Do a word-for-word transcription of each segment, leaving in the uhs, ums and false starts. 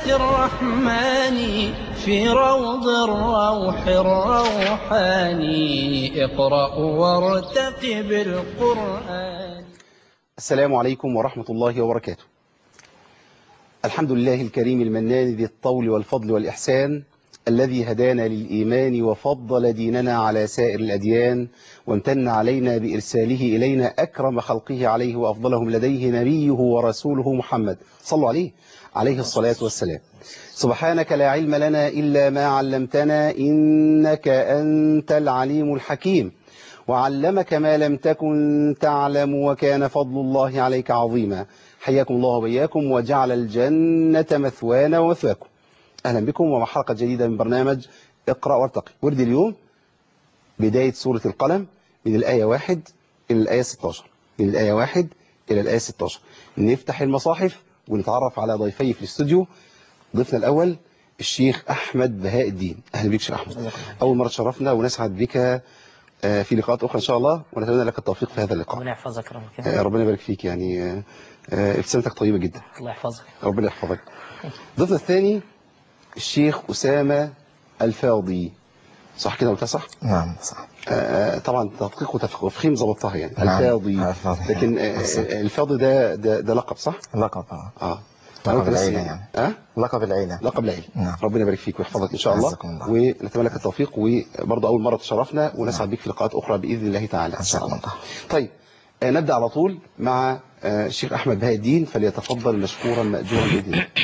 الرحمن في روض الروح الروحاني. اقرأ وارتقب القرآن. السلام عليكم ورحمة الله وبركاته. الحمد لله الكريم المنان ذي الطول والفضل والإحسان، الذي هدانا للإيمان وفضل ديننا على سائر الأديان، وامتن علينا بإرساله إلينا أكرم خلقه عليه وأفضلهم لديه نبيه ورسوله محمد صلوا عليه عليه الصلاة والسلام. سبحانك لا علم لنا إلا ما علمتنا، إنك أنت العليم الحكيم، وعلمك ما لم تكن تعلم، وكان فضل الله عليك عظيما. حياكم الله وبياكم، وجعل الجنة مثوانا ومثواكم. أهلا بكم ومع حلقة جديدة من برنامج اقرأ وارتقي. ورد اليوم بداية سورة القلم من الآية واحد إلى الآية ستة عشر، من الآية واحد إلى الآية ستة عشر. نفتح المصاحف ونتعرف على ضيفي في الاستوديو. ضيفنا الأول الشيخ أحمد بهاء الدين. أهلا بك شيخ أحمد، أول مرة تشرفنا ونسعد بك في لقاءات أخرى إن شاء الله، ونتمنى لك التوفيق في هذا اللقاء. ربنا يحفظك ربك. ربنا يبارك فيك، يعني ابتسامتك طيبة جدا. الله يحفظك. ربنا يحفظك. ضيفنا الثاني الشيخ أسامة الفاضي. صح كده قلتها صح؟ نعم صح. آه طبعا تدقيق وتفخيم ظبطتها يعني. نعم. الفاضي. الفاضي. لكن آه الفاضي ده, ده ده لقب صح؟ لقب اه اه لقب العيلة يعني. اه لقب العيلة. لقب العيلة. نعم. ربنا يبارك فيك ويحفظك ان شاء الله، الله. ونتمنى لك التوفيق، وبرضه اول مرة تشرفنا ونسعد بك في لقاءات اخرى باذن الله تعالى ان شاء الله. طيب آه نبدا على طول مع آه الشيخ احمد بهاء الدين، فليتفضل مشكورا ماجورا باذن الله.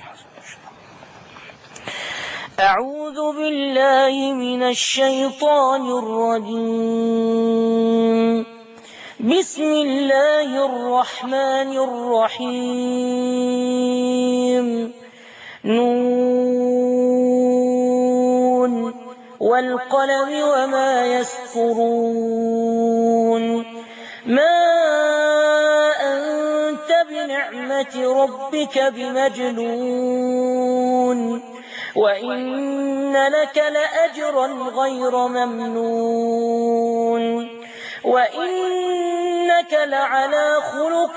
أعوذ بالله من الشيطان الرجيم. بسم الله الرحمن الرحيم. نون والقلم وما يسطرون. ما أنت بنعمة ربك بمجنون، وإن لك لأجرا غير ممنون، وإنك لعلى خلق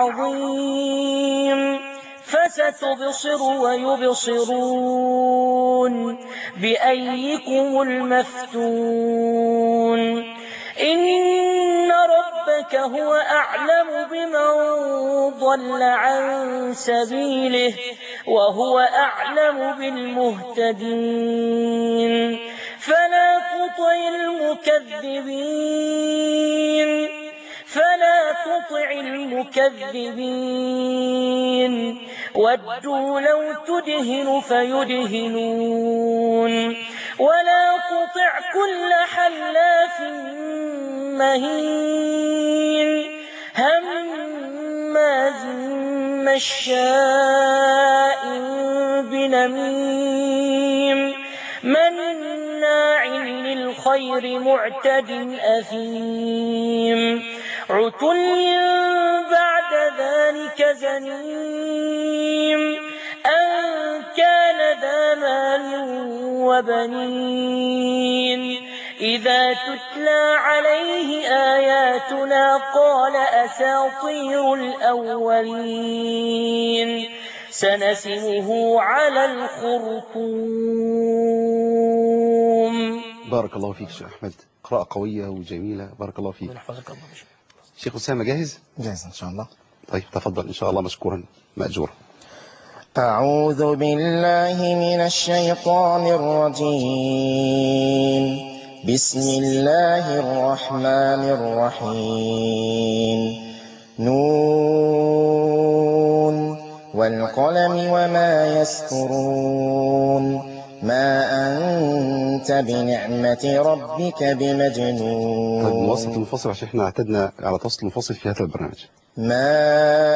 عظيم. فستبصر ويبصرون بأيكم المفتون. إن ربك هو أعلم بمن ضل عن سبيله، وهو أعلم بالمهتدين. فلا تطع المكذبين فلا تطع المكذبين ودوا لو تدهن فيدهنون. ولا تطع كل حلاف مهين هماز مشاء بنميم مناع للخير معتد أثيم عتل بعد ذلك زنيم أن كان ذا مال وبنين. إذا تتلى عليه آياتنا قال أساطير الأولين. سنسمه على الخرطوم. بارك الله فيك شيخ أحمد، قراءة قوية وجميلة، بارك الله فيك. شيخ أسامة جاهز؟ جاهز إن شاء الله. طيب تفضل إن شاء الله مشكورا مأجورا. أعوذ بالله من الشيطان الرجيم. بسم الله الرحمن الرحيم. نون والقلم وما يسطرون. ما أنت بنعمة ربك بمجنون. طيب مواصلة المنفصل عشان احنا اعتدنا على توصل المنفصل في هذا البرنامج. ما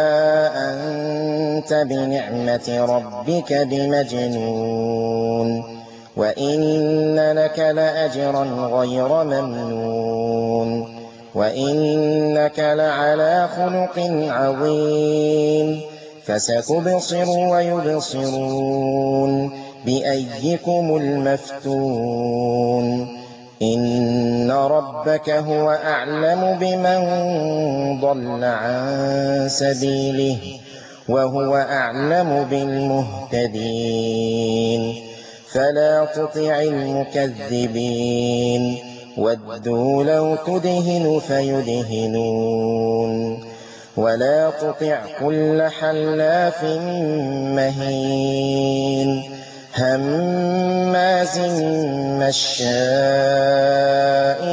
أنت بنعمة ربك بمجنون، وإن لك لأجرا غير ممنون، وإنك لعلى خلق عظيم. فستبصر ويبصرون بأيكم المفتون. إن ربك هو أعلم بمن ضل عن سبيله، وهو أعلم بالمهتدين فلا تطع المكذبين ودوا لو تدهن فيدهنون ولا تطع كل حلاف مهين هماز مشاء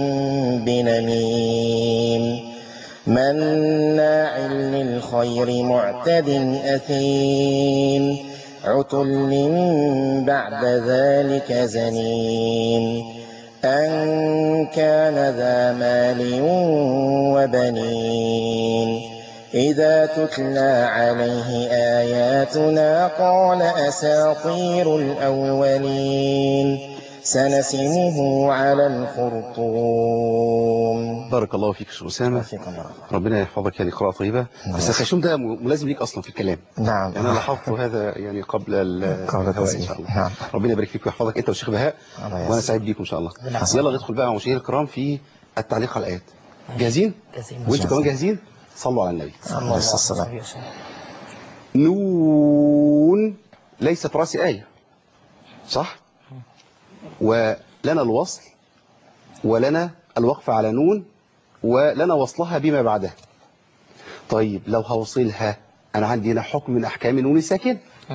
بنميم مناع للخير معتد أثيم عتل بعد ذلك زنيم أن كان ذا مال وبنين إذا تتلى عليه آياتنا قال أساطير الأولين سنسمه على الخرطوم. بارك الله فيك شيخ أسامة، ربنا يحفظك. يعني قراءة طيبة. بس الخشوم ده ملازم ليك أصلا في الكلام. نعم. أنا لاحظت هذا يعني قبل الهواء إن شاء الله. نعم. ربنا يبارك فيك ويحفظك أنت والشيخ بهاء، وأنا سعيد بيكم إن شاء الله. يلا ندخل بقى مشاهير الكرام في التعليق على الآيات. جاهزين؟ وأنتوا كمان جاهزين؟ صلوا على النبي صلى الله عليه وسلم. نون ليست رأس آية، صح؟ ولنا الوصل ولنا الوقف على نون ولنا وصلها بما بعدها. طيب لو هوصلها أنا عندي هنا حكم من أحكام نون الساكنة.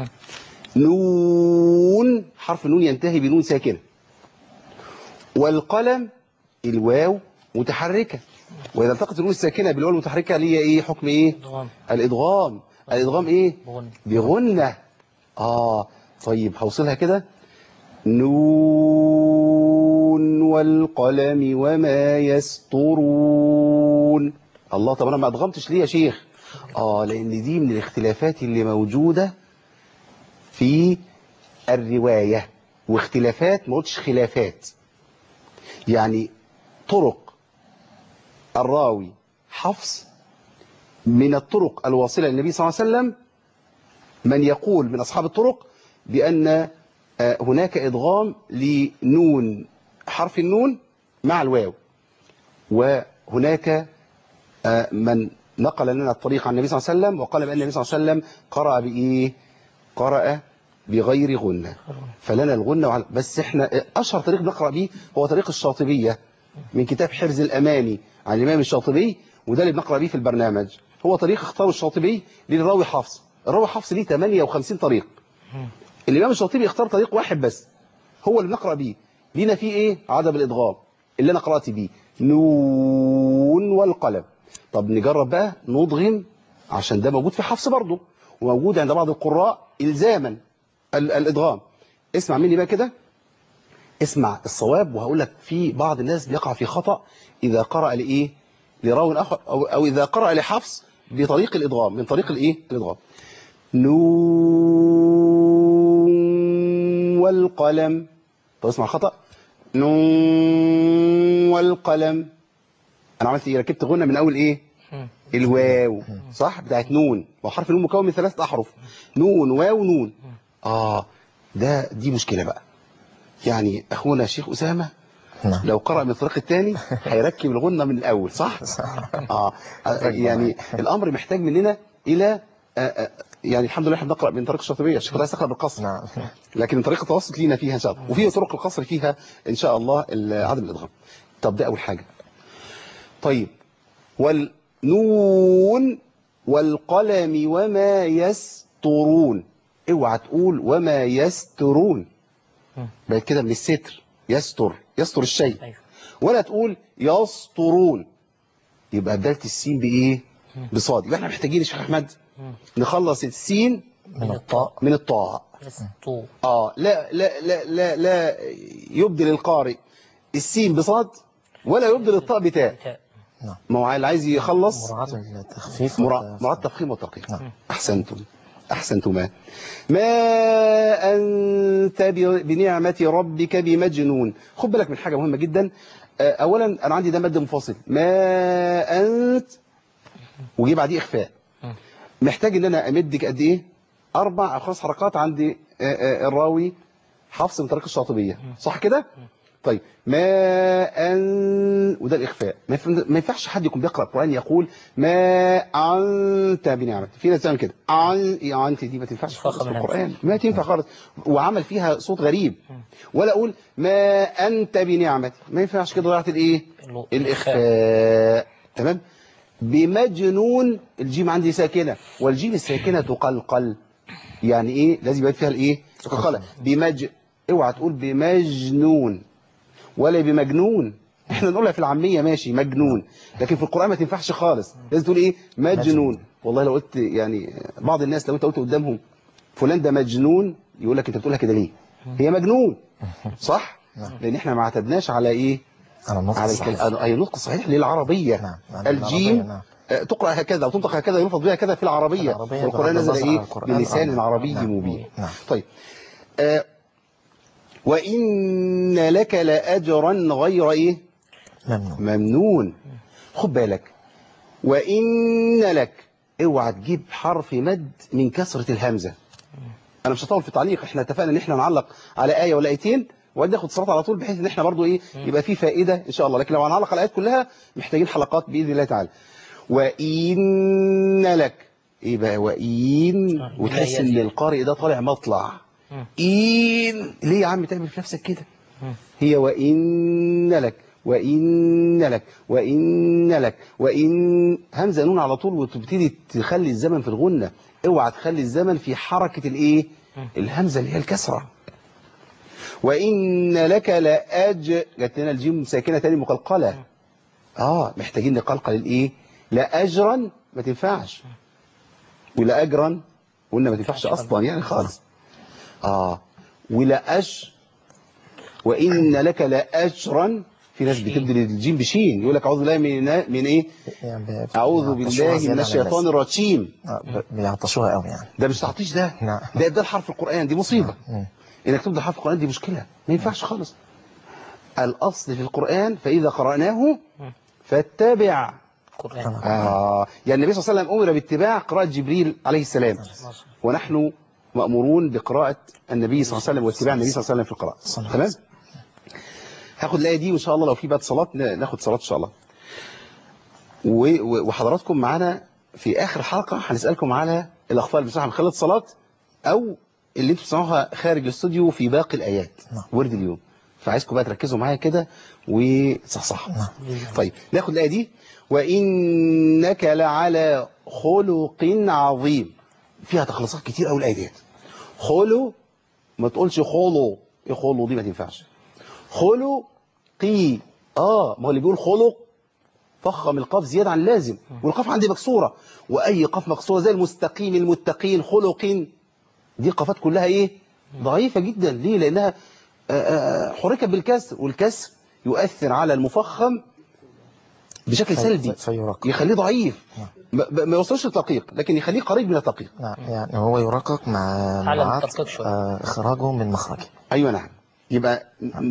نون حرف النون ينتهي بنون ساكنة، والقلم الواو متحركة، وإذا التقت النون الساكنة بالواو المتحركة ليه إيه حكم إيه؟ الإدغام. الإدغام إيه؟ بغنة. آه طيب هوصلها كده نون والقلم وما يسطرون. الله، طب أنا ما أدغمتش ليه يا شيخ؟ آه لأن دي من الاختلافات اللي موجودة في الرواية، واختلافات ما قلتش خلافات. يعني طرق الراوي حفص من الطرق الواصلة للنبي صلى الله عليه وسلم من يقول من أصحاب الطرق بأن هناك إدغام لنون حرف النون مع الواو، وهناك من نقل لنا الطريق عن النبي صلى الله عليه وسلم وقال بأن النبي صلى الله عليه وسلم قرأ بإيه؟ قرأ بغير غنة، فلنا الغنة. بس احنا أشهر طريق نقرأ به هو طريق الشاطبية من كتاب حرز الأماني عن الإمام الشاطبي، وده اللي بنقرأ به في البرنامج. هو طريق اختاره الشاطبي للراوي حفص. الراوي حفص ليه ثمانية وخمسين طريق، الإمام الشاطبي اختار طريق واحد بس هو اللي بنقرأ بيه. لينا فيه إيه؟ عدم الإدغام اللي أنا قرأت بيه نون والقلم. طب نجرب بقى نضغم، عشان ده موجود في حفص برضه وموجود عند بعض القراء إلزاما الإدغام. اسمع مني بقى كده، اسمع الصواب، وهقول لك في بعض الناس بيقع في خطأ إذا قرأ لإيه؟ لراو آخر، أو, أو إذا قرأ لحفص بطريق الإدغام، من طريق الإيه؟ الإدغام. نون والقلم. طب اسمع الخطأ، نون والقلم. أنا عملت إيه؟ ركبت غنة من أول إيه؟ الواو، صح؟ بتاعت نون، وحرف النون مكون من ثلاثة أحرف، نون واو نون. آه ده دي مشكلة بقى. يعني أخونا الشيخ أسامة لو قرأ من الطريق الثاني هيركب الغنة من الأول، صح؟ آه يعني الأمر محتاج مننا إلى آه آه يعني الحمد لله احنا بنقرأ من طريق الشاطبية، الشيخ عايز تقرأ بالقصر، لكن من طريق التوسط لينا فيها إن شاء الله، وفي طرق القصر فيها إن شاء الله عدم الإدغام. طب ده أول حاجة. طيب والنون والقلم وما يسطرون، اوعى تقول وما يسترون، بقت كده من الستر، يستر يستر الشيء، ولا تقول يسطرون، يبقى بداية السين بإيه؟ بصاد. يبقى احنا محتاجين يا شيخ أحمد نخلص السين من الطاء من الطاء. اه لا لا لا لا لا يبدل القارئ السين بصاد ولا يبدل الطاء بتاء. ما هو اللي عايز يخلص مراعاة التخفيف مراعاة التفخيم والترقيق. أحسنتم أحسنتما. ما أنت بنعمة ربك بمجنون. خد بالك من حاجة مهمة جدا. أولا أنا عندي ده مد منفصل، ما أنت وجي بعديه إخفاء، محتاج إن أنا أمدك قد إيه؟ أربع أو خمس حركات عند الراوي حفص من طريق الشاطبية، صح كده؟ طيب ما أن وده الإخفاء. ما ينفع- ما ينفعش حد يكون بيقرأ القرآن يقول ما أنت بنعمة. في ناس تعمل كده عن يا أنت، دي ما تنفعش خالص في منها. القرآن، ما تنفع خالص، وعمل فيها صوت غريب. ولا أقول ما أنت بنعمة، ما ينفعش كده، ضيعت الإيه؟ الإخفاء. تمام. بمجنون، الجيم عندي ساكنة، والجيم الساكنة تقلقل. يعني إيه؟ لازم يبقى فيها الإيه؟ تقلقل. بمج اوعى تقول بمجنون ولا بمجنون. احنا نقولها في العامية ماشي مجنون، لكن في القرآن ما تنفعش خالص، لازم تقول ايه؟ مجنون. والله لو قلت يعني بعض الناس لو انت قلت قدامهم فلان ده مجنون، يقول لك انت بتقولها كده ليه؟ هي مجنون، صح؟ لان احنا ما اعتدناش على ايه؟ على النطق على الصحيح. الكلام، اي النطق الصحيح للعربية. نعم. نعم. الجيم العربية، نعم. آه، تقرأ هكذا وتنطق هكذا يلفظ بها كذا في العربية، العربية والقرآن بغض نزل النظر عن ايه؟ القرآن. بلسان نعم. عربي نعم. مبين. نعم. طيب آه وإن لك لأجرا غير إيه؟ ممنون. ممنون. خد بالك، وإن لك، اوعى تجيب حرف مد من كسرة الهمزة. أنا مش هطول في التعليق، احنا اتفقنا إن احنا نعلق على آية ولا آيتين وبعدين ناخد صلاة على طول، بحيث إن احنا برضو إيه يبقى في فائدة إن شاء الله. لكن لو هنعلق على الآيات كلها محتاجين حلقات بإذن الله تعالى. وإن لك، إيه بقى وإن؟ وتحس إن القارئ ده طالع مطلع. إن ليه يا عم تعمل في نفسك كده؟ هي وإن لك، وإن لك، وإن لك، وإن همزة نون على طول، وتبتدي تخلي الزمن في الغنة. اوعى تخلي الزمن في حركة الايه؟ الهمزة اللي هي الكسرة. وإن لك لأج، جت لنا الجيم ساكنة تاني مقلقلة. اه محتاجين نقلقل الايه؟ لأجرا ما تنفعش، ولا أجرا قلنا ما تنفعش أصلا يعني خالص. اه ولا أج، وإن لك لأجرا. في ناس بتبدل الجيم بشين، يقول لك أعوذ بالله من من إيه؟ يعني أعوذ بالله من الشيطان الرجيم. بيعطشوها قوي يعني. ده مش تعطيش، ده نعم. ده ده الحرف القرآن، دي مصيبة. نعم. إنك تبدأ حرف القرآن دي مشكلة، ما ينفعش خالص. الأصل في القرآن فإذا قرأناه فاتبع قرآن. آه. يعني النبي صلى الله عليه وسلم أمر باتباع قراءة جبريل عليه السلام، ونحن مأمورون بقراءة النبي صلى الله عليه وسلم واتباع النبي صلى الله عليه وسلم في القراءة. تمام؟ هاخد الآية دي وإن شاء الله لو في بعد صلاة ناخد صلاة إن شاء الله. وحضراتكم معانا في آخر حلقة هنسألكم على الأخطاء اللي بنسمعها من خلال الصلاة، أو اللي انتوا بتسمعوها خارج الاستوديو في باقي الآيات ورد اليوم. فعايزكم بقى تركزوا معايا كده وصحصح. طيب ناخد الآية دي. وإنك لعلى خلق عظيم. فيها تخلصات كتير قوي الآية ديت. خلو، ما تقولش خلو، ايه خلو دي ما تنفعش. خلقي، اه ما هو اللي بيقول خلق فخم القاف زيادة عن اللازم، والقاف عندي مكسورة، وأي قاف مكسورة زي المستقيم المتقين خلق، دي قافات كلها ايه؟ ضعيفة جدا. ليه؟ لأنها حركت بالكسر، والكسر يؤثر على المفخم بشكل سلبي، يخليه ضعيف، ما يوصلش للتدقيق لكن يخليه قريب من التدقيق. نعم، يعني هو يرقق مع مع إخراجه من مخرجه. أيوة نعم. يبقى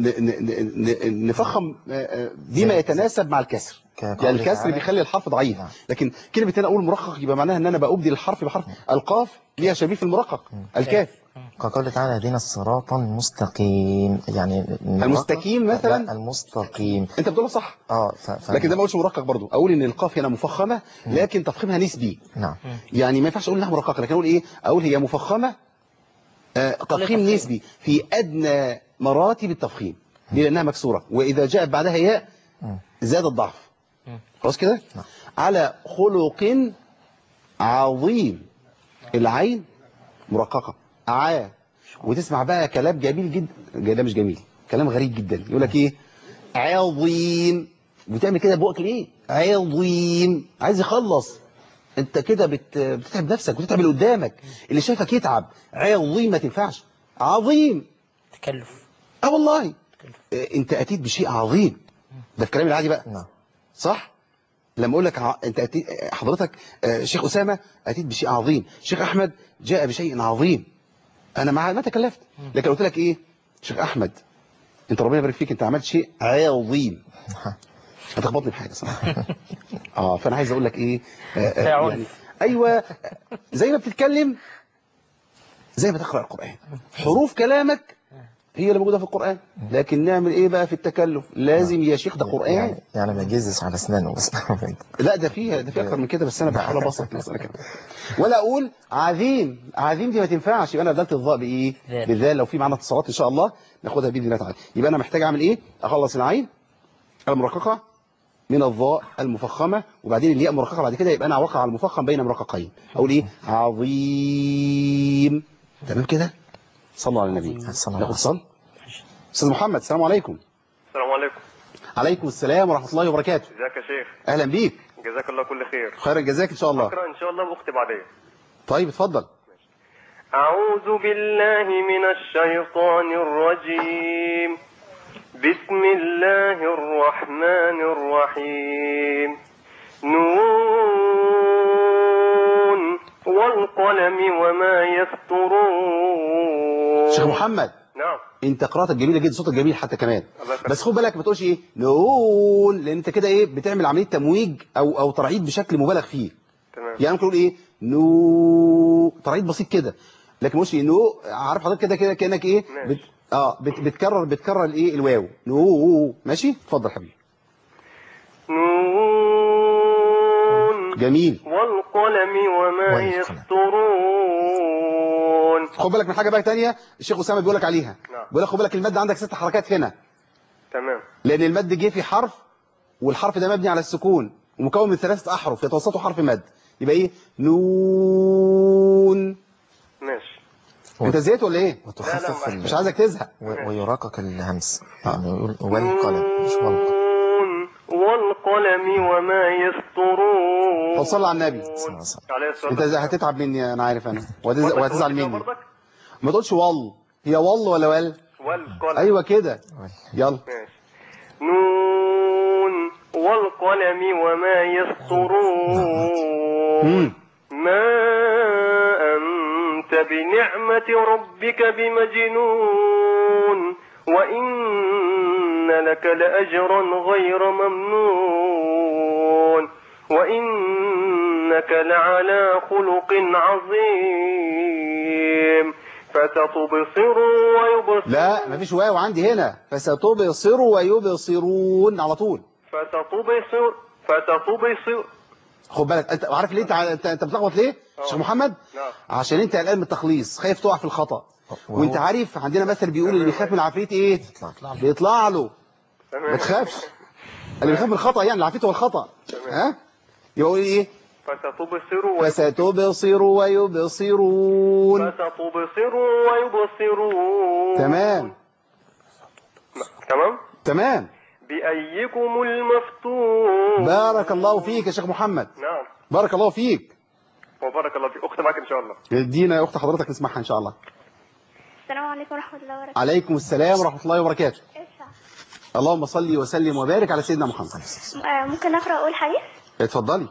نفخم بما يتناسب مع الكسر، يعني الكسر بيخلي الحرف ضعيف. لكن كلمة أنا أقول مرقق يبقى معناها أن أنا بأبدل الحرف بحرف. القاف ليها شبيه في المرقق، الكاف. كقوله تعالى اهدنا الصراط المستقيم، يعني المستقيم مثلا. المستقيم انت بتقولها صح. اه ف... ف... لكن ده ما اقولش مرقق برضو، اقول ان القاف هنا مفخمه لكن تفخيمها نسبي. نعم. يعني ما ينفعش اقول انها مرققه، لكن اقول ايه؟ اقول هي مفخمه آه تفخيم نسبي في ادنى مراتب التفخيم، دي لانها مكسوره، واذا جاءت بعدها ياء زاد الضعف. خلاص كده. على خلق عظيم، العين مرققه عا، وتسمع بقى كلام جميل جدا. ده مش جميل، كلام غريب جدا. يقول لك ايه؟ عظيم. بتعمل كده بوقك ليه؟ عظيم، عايز يخلص. انت كده بت... بتتعب نفسك وتتعب اللي قدامك، اللي شايفك يتعب. عظيم ما تنفعش. عظيم تكلف. اه والله تكلف. انت اتيت بشيء عظيم، ده الكلام العادي بقى. نعم. صح. لما اقول لك ع... انت أتيت... حضرتك آه شيخ اسامه اتيت بشيء عظيم، شيخ احمد جاء بشيء عظيم، انا ما تكلفت. لكن قلت لك ايه؟ شيخ احمد انت ربنا يبارك فيك انت عملت شيء عظيم، هتخبطني بحاجه صراحه. اه فانا عايز اقول لك ايه؟ آه آه يعني ايوه، زي ما بتتكلم زي ما تقرا القران، حروف كلامك هي اللي موجودة في القرآن، لكن نعمل ايه بقى في التكلف؟ لازم يا شيخ ده قرآن. يعني, يعني ما يجزش على اسنانه بس. لا ده فيها ده فيها اكتر من كده، بس انا بحاول ابسط المسألة كده. ولا اقول عظيم، عظيم دي ما تنفعش، يبقى انا بدلت الظاء بايه؟ بالذال. لو في معانا اتصالات ان شاء الله ناخدها باذن الله تعالى. يبقى انا محتاج اعمل ايه؟ اخلص العين المرققة من الظاء المفخمة، وبعدين الياء مرققة بعد كده، يبقى انا وقع على المفخم بين مرققين. اقول ايه؟ عظيم. تمام كده؟ صلوا على النبي. ناخد صل. استاذ محمد السلام عليكم. السلام عليكم. عليكم السلام ورحمة الله وبركاته. ازيك يا شيخ؟ اهلا بيك. جزاك الله كل خير. خير الجزاك ان شاء الله. اقرا ان شاء الله واختي بعدين. طيب اتفضل. اعوذ بالله من الشيطان الرجيم. بسم الله الرحمن الرحيم. نون والقلم وما يسطرون. شيخ محمد. نعم. انت قراءتك جميله جدا، صوتك جميل حتى كمان، بس خد بالك ما تقولش ايه نون، لان انت كده ايه بتعمل عمليه تمويج او او ترعيد بشكل مبالغ فيه. تمام. يعني ممكن تقول ايه نو، ترعيد بسيط كده، لكن مش نو. عارف حضرتك كده كده كانك ايه بت... اه بت... بتكرر بتكرر الايه الواو نو. ماشي اتفضل حبيبي. نون. جميل. والقلم وما يسطرون. خد بالك من حاجه بقى ثانيه الشيخ اسامه بيقول لك عليها. نعم. بيقول لك خد بالك المد عندك ست حركات هنا. تمام. لان المد جه في حرف، والحرف ده مبني على السكون ومكون من ثلاثه احرف يتوسطوا حرف مد، يبقى ايه نون. ماشي. انت زهقت ولا ايه؟ وتخفف ال... مش عايزك تزهق. و... ويراقق الهمس، يعني يقول والقلم مش والقلم. والقلم وما يسطرون. طب صل على النبي. انت هتتعب مني انا عارف انا، وهتزعل مني. ما تقولش وال، هي وال ولا ول؟ والقلم. ايوه كده. يلا. ماشي. نون والقلم وما يسطرون. ما أنت بنعمة ربك بمجنون، وإن لك لأجرا غير ممنون، وإنك لعلى خلق عظيم. فستبصر ويبصرون. لا مفيش واو عندي هنا، فستبصر ويبصرون على طول. فستبصر فستبصر. خد بالك انت عارف ليه انت انت بتلخبط ليه شيخ محمد؟ نعم. عشان انت قلقان من التخليص، خايف تقع في الخطأ، وانت عارف عندنا مثل بيقول اللي بيخاف من العفريت ايه؟ بيطلع له. ما تخافش، اللي بيخاف من الخطأ يعني العفريت هو الخطأ. ها يقول ايه؟ فستبصر فستبصر ويبصرون. فستبصر ويبصرون. تمام تمام تمام. بأيكم المفتون. بارك الله فيك يا شيخ محمد. نعم. بارك الله فيك. وبارك الله فيك. أخت معاك إن شاء الله. ادينا يا أخت حضرتك نسمعها إن شاء الله. السلام عليكم ورحمة الله وبركاته. عليكم السلام ورحمة الله وبركاته. اللهم صل وسلم وبارك على سيدنا محمد. ممكن أقرأ أقول حديث؟ اتفضلي.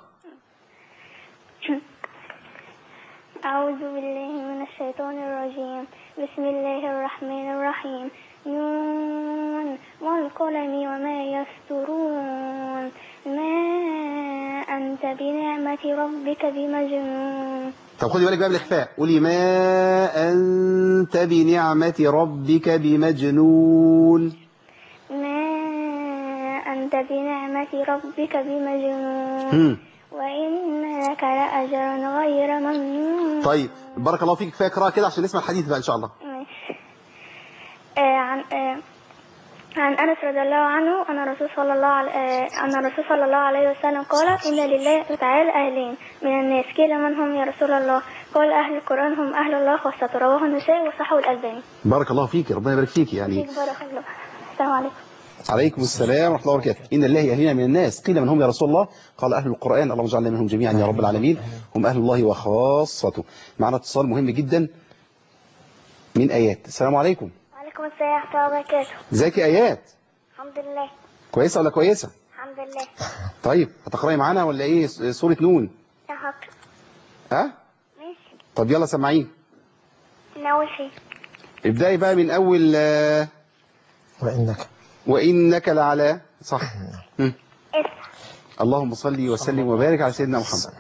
أعوذ بالله من الشيطان الرجيم. بسم الله الرحمن الرحيم. نون والقلم وما يسطرون. ما أنت بنعمة ربك بمجنون. طب خدي بالك بقى بالإخفاء، قولي ما أنت بنعمة ربك بمجنون. ما أنت بنعمة ربك بمجنون. هم. وإن لك لأجرا غير ممنون. طيب بارك الله فيك، كفايه قراءة كده عشان نسمع الحديث بقى إن شاء الله. ماشي. آه عن آه عن أنس رضي الله عنه أن الرسول صلى الله عليه آه أن الرسول صلى الله عليه وسلم قال: إن لله تعالى أهلين من الناس، قيل من هم يا رسول الله؟ قال: أهل القرآن هم أهل الله خاصة. رواه النسائي وصححه الألباني. بارك الله فيك، ربنا يبارك فيك. يعني بارك الله. السلام عليكم. عليكم السلام ورحمة الله وبركاته. إن الله أهلنا من الناس، قيل من هم يا رسول الله؟ قال: أهل القرآن. اللهم اجعلنا منهم جميعا يا رب العالمين، هم أهل الله وخاصته. معنا اتصال مهم جدا من آيات. السلام عليكم. وعليكم السلام ورحمة الله وبركاته. ازيك يا آيات؟ الحمد لله. كويسة ولا كويسة؟ الحمد لله. طيب هتقرأي معانا ولا إيه سورة نون؟ يا حق. ها؟ ماشي. طب يلا سمعين. من أول شيء. ابدأي بقى من أول. وإنك وإنك لعلى صح. اسم. اللهم صل وسلم وبارك على سيدنا محمد.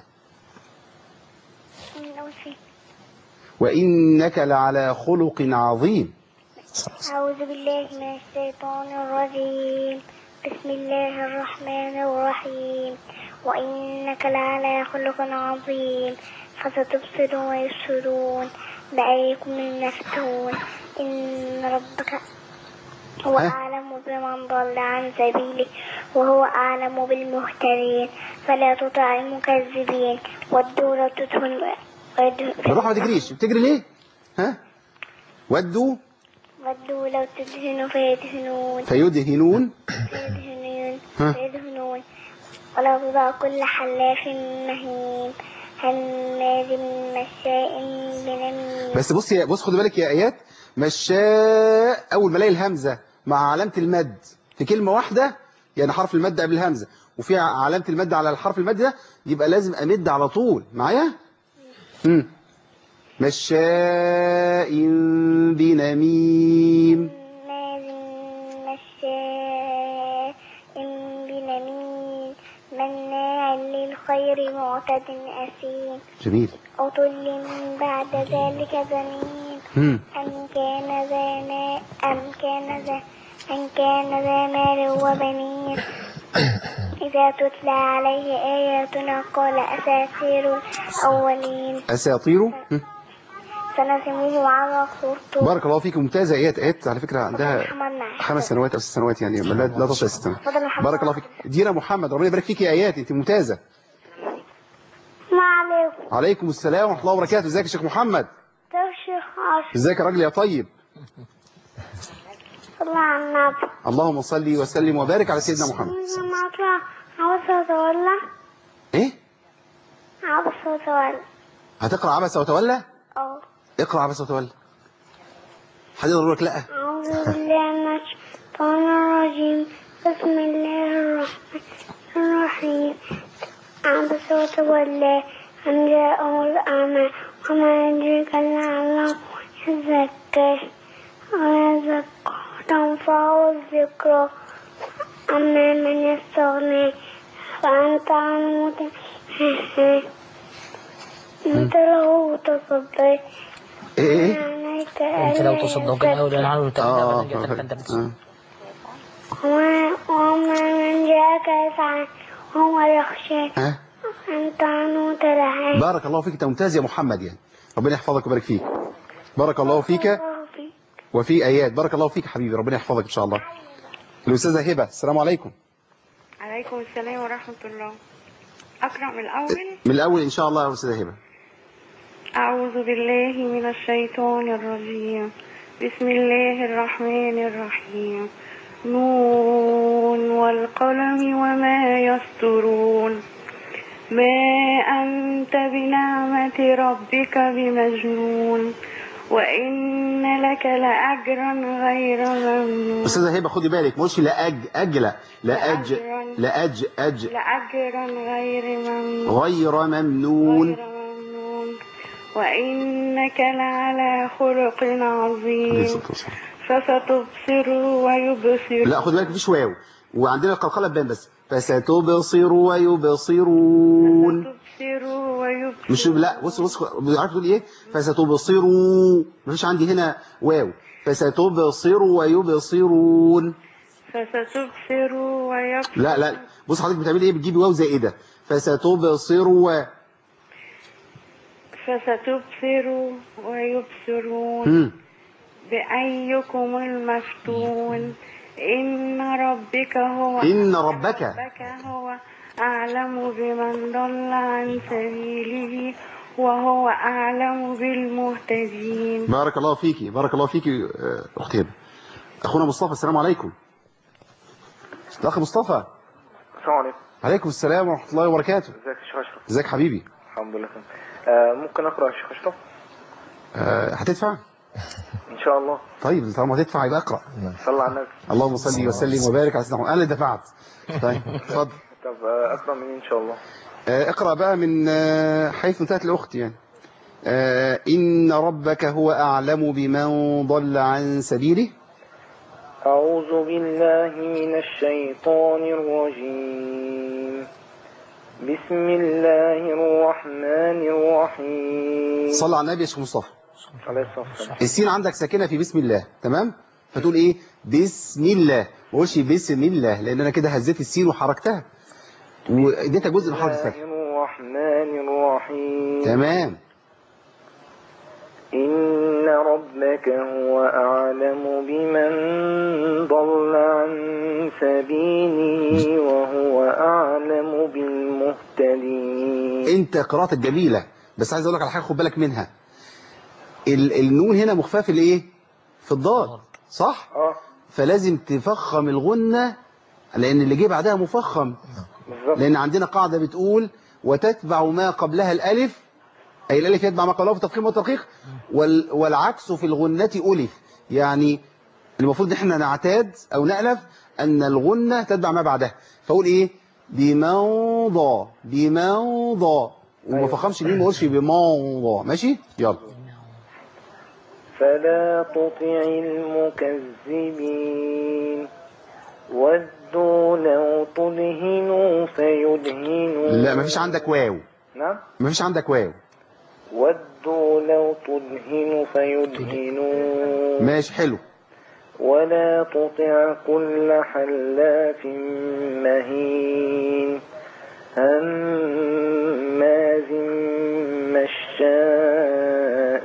من أول شيء. وإنك لعلى خلق عظيم. أعوذ بالله من الشيطان الرجيم. بسم الله الرحمن الرحيم. وإنك لعلى خلق عظيم. فستبصر ويبصرون بأيكم المفتون. إن ربك هو أعلم بمن ضل عن سبيله وهو أعلم بالمهتدين. فلا تطع المكذبين ودوا لو تدهن. بالراحة ما تجريش. بتجري ليه؟ ها؟ ودوا ودوا لو تدهنوا فيدهنون فيدهنون فيدهنون فيدهنون ولا تطع كل حلاف مهين هماز مشاء بنميم. بس بص يا بص خد بالك يا آيات. مشاء أول ما الاقي الهمزة مع علامة المد في كلمة واحدة، يعني حرف المد قبل الهمزة وفي علامة المد على الحرف المد ده، يبقى لازم أمد على طول معايا. امم مشاء بنميم. مشاء بنميم مناع للخير معتد أثيم. جميل. عتل بعد ذلك زنيم. أن كان ذا مال أم كان ذا أن كان ذا مال وبنين. إذا تتلى عليه آياتنا قال أساطير الأولين. أساطير سنسمه على الخرطوم. بارك الله فيك. ممتازة. آيات آيات على فكرة عندها خمس سنوات أو ست سنوات، يعني لا لا تصل ست سنوات. بارك الله فيك. دينا محمد ربنا يبارك فيك يا آيات، أنت ممتازة. وعليكم. عليكم السلام ورحمة الله وبركاته. ازيك يا شيخ محمد؟ شيخ عاصم. ازيك يا راجل يا طيب؟ صلى على النبي. اللهم صل وسلم وبارك على سيدنا محمد. لما اطلع عبس وتولى. ايه؟ عبس وتولى. هتقرأ عبس وتولى؟ اه. اقرأ عبس وتولى. حد يقول لك لا؟ أعوذ بالله من الشيطان الرجيم. بسم الله الرحمن الرحيم. عبس وتولى أن جاءه الأعمى وما يدريك لعله يزكى ويزكى تنفعه الذكرى. أما من يستغني فأنت عنه تنهى. أنت له تصدق. ايه انت لو تصدق الاول انا عارف اه وما من جاءك يسعى وهو يخشى أنت عنه تلهى. بارك الله فيك. انت ممتاز يا محمد، يعني ربنا يحفظك ويبارك فيك. بارك الله فيك وفي آيات. بارك الله فيك حبيبي، ربنا يحفظك إن شاء الله. الأستاذة هبة. السلام عليكم. عليكم السلام ورحمة الله. أقرأ من الأول؟ من الأول إن شاء الله يا أستاذة هبة. أعوذ بالله من الشيطان الرجيم. بسم الله الرحمن الرحيم. نون والقلم وما يسطرون. ما أنت بنعمة ربك بمجنون وإن لك لأجرا غير ممنون. أستاذة هبة خدي بالك، مش لأج أجل لأج لأج أج لأجرا غير ممنون غير ممنون وإنك لعلى خلق عظيم. فستبصر ويبصر. لا خد بالك مفيش واو، وعندنا القلقلة تبان بس. فستبصر ويبصرون. فستبصر ويبصرون. مش لا بص بص عارف تقول ايه؟ فستبصروا. مفيش عندي هنا واو. فستبصر ويبصرون. فستبصر ويبصرون. لا لا بص حضرتك بتعملي ايه؟ بتجيبي واو زائده. فستبصر و فستبصر ويبصرون. امم بأيكم المفتون. إن ربك هو إن ربك ربك هو أعلم بمن ضل عن سبيله وهو أعلم بالمهتدين. بارك الله فيكي. بارك الله فيكي أختي هبة. أخونا مصطفى. السلام عليكم. الأخ مصطفى. السلام عليكم. عليكم السلام ورحمة الله وبركاته. ازيك يا شيخ أشرف؟ ازيك حبيبي؟ الحمد لله تمام. آه ممكن أقرأ يا شيخ أشرف؟ آه هتدفع؟ إن شاء الله. طيب طالما هتدفع يبقى اقرأ. صلى على النبي. اللهم صل وسلم وبارك على سيدنا محمد. أنا اللي دفعت. طيب اتفضل. طب آه أقرأ منين إن شاء الله؟ آه اقرأ بقى من آه حيث انتهت الأخت يعني. آه إن ربك هو أعلم بمن ضل عن سبيله. أعوذ بالله من الشيطان الرجيم. بسم الله الرحمن الرحيم. صلى على النبي يا شيخ مصطفى. عليه الصلاة والسلام. السين عندك ساكنة في بسم الله، تمام؟ فتقول ايه؟ بسم الله، ما قولش بسم الله، لان انا كده هزيت السين وحركتها واديتها جزء من حركة الفتح. بسم الله الرحمن الرحيم. تمام. إن ربك هو أعلم بمن ضل عن سبيله وهو أعلم بالمهتدين. انت قراءتك جميلة، بس عايز اقول لك على حاجة خد بالك منها. ال النون هنا مخفاة في الايه؟ في الضاد، صح؟ اه فلازم تفخم الغنة، لان اللي جه بعدها مفخم. بالظبط. لان عندنا قاعدة بتقول وتتبع ما قبلها الالف، أي الألف يتبع ما قبله في التفخيم والترقيق، وال والعكس في الغنة ألف. يعني المفروض ان احنا نعتاد أو نألف أن الغنة تتبع ما بعدها. فأقول إيه؟ بموضى بموضى، وما فخمش الميم، ما اقولش بموضى. ماشي؟ يلا. فلا تطع المكذبين ودوا لو تدهنوا فيدهنوا. لا مفيش عندك واو. نعم مفيش عندك واو. ودوا لو تدهنوا فيدهنون. ماشي حلو. ولا تطع كل حلاف مهين هماز مشاء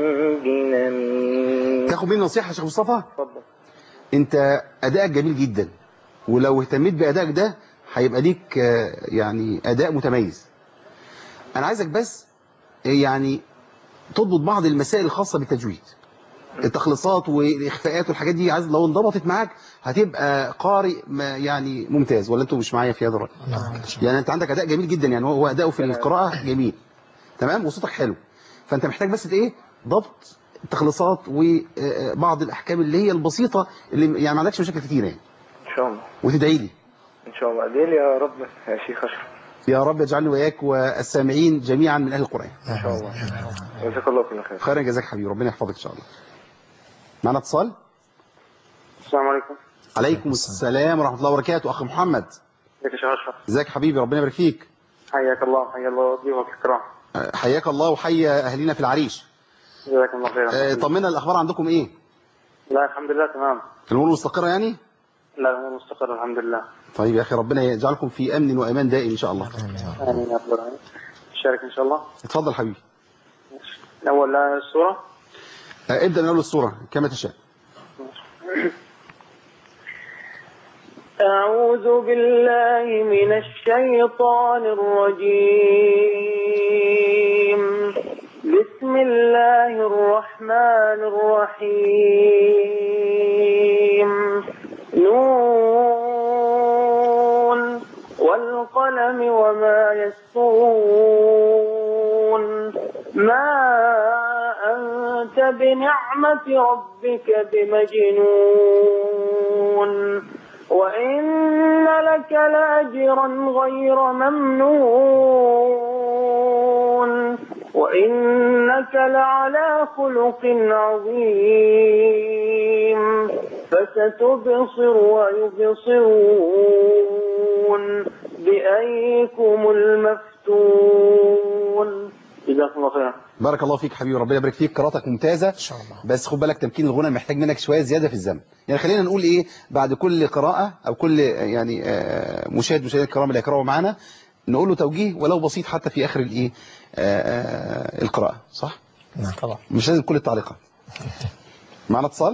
بنميم. تاخد مني نصيحة يا شيخ مصطفى؟ اتفضل. انت أدائك جميل جدا، ولو اهتميت بأدائك ده هيبقى ليك يعني أداء متميز. أنا عايزك بس يعني تضبط بعض المسائل الخاصة بالتجويد، التخليصات والإخفاءات والحاجات دي. عايز لو انضبطت معاك هتبقى قارئ يعني ممتاز. ولا انتوا مش معايا في هذا الرأي؟ يعني انت عندك أداء جميل جدا، يعني هو أداؤه في القراءة جميل، تمام، وصوتك حلو. فانت محتاج بس ايه؟ ضبط التخليصات وبعض الأحكام اللي هي البسيطة، اللي يعني ما عندكش مشاكل كتيرة يعني. ان شاء الله. وتدعي لي ان شاء الله. ادعي لي يا رب يا شيخ اشرف. يا رب يجعلني وإياك والسامعين جميعا من أهل القرآن ان شاء الله. جزاك الله كل خير. خيرا جزاك حبيبي، ربنا يحفظك إن شاء الله. معنا اتصال. السلام عليكم. عليكم السلام ورحمة الله وبركاته. أخ محمد. ازيك يا شيخ اشرف؟ ازيك حبيبي، ربنا يبارك فيك. حياك الله. حيا الله ضيوفك الكرام. حياك الله وحيا أهلنا في العريش. جزاك الله خيرا. آه، طمنا الأخبار عندكم إيه؟ لا الحمد لله تمام. الأمور مستقرة يعني؟ لا الامور مستقره الحمد لله. طيب يا أخي، ربنا يجعلكم في أمن وأمان دائم إن شاء الله. امين يا رب العالمين. شارك ان شاء الله. اتفضل حبيبي. اول السوره. آه، ابدأ من أول السورة كما تشاء. أعوذ بالله من الشيطان الرجيم. بسم الله الرحمن الرحيم. نون والقلم وما يسطرون. ما أنت بنعمة ربك بمجنون. وإن لك لأجرا غير ممنون. وإنك لعلى خلق عظيم. فستبصر ويبصرون بأيكم المفتون. جزاكم الله خيرا. بارك الله فيك حبيبي، ربنا يبارك فيك. قراءتك ممتازة إن شاء الله، بس خد بالك تمكين الغنى محتاج منك شوية زيادة في الزمن. يعني خلينا نقول إيه، بعد كل قراءة أو كل يعني مشاهد مشاهد الكرام اللي يقرأوا معانا نقول له توجيه ولو بسيط حتى في آخر الإيه القراءة، صح؟ نعم طبعا. مش لازم كل التعليقات. معنا اتصال.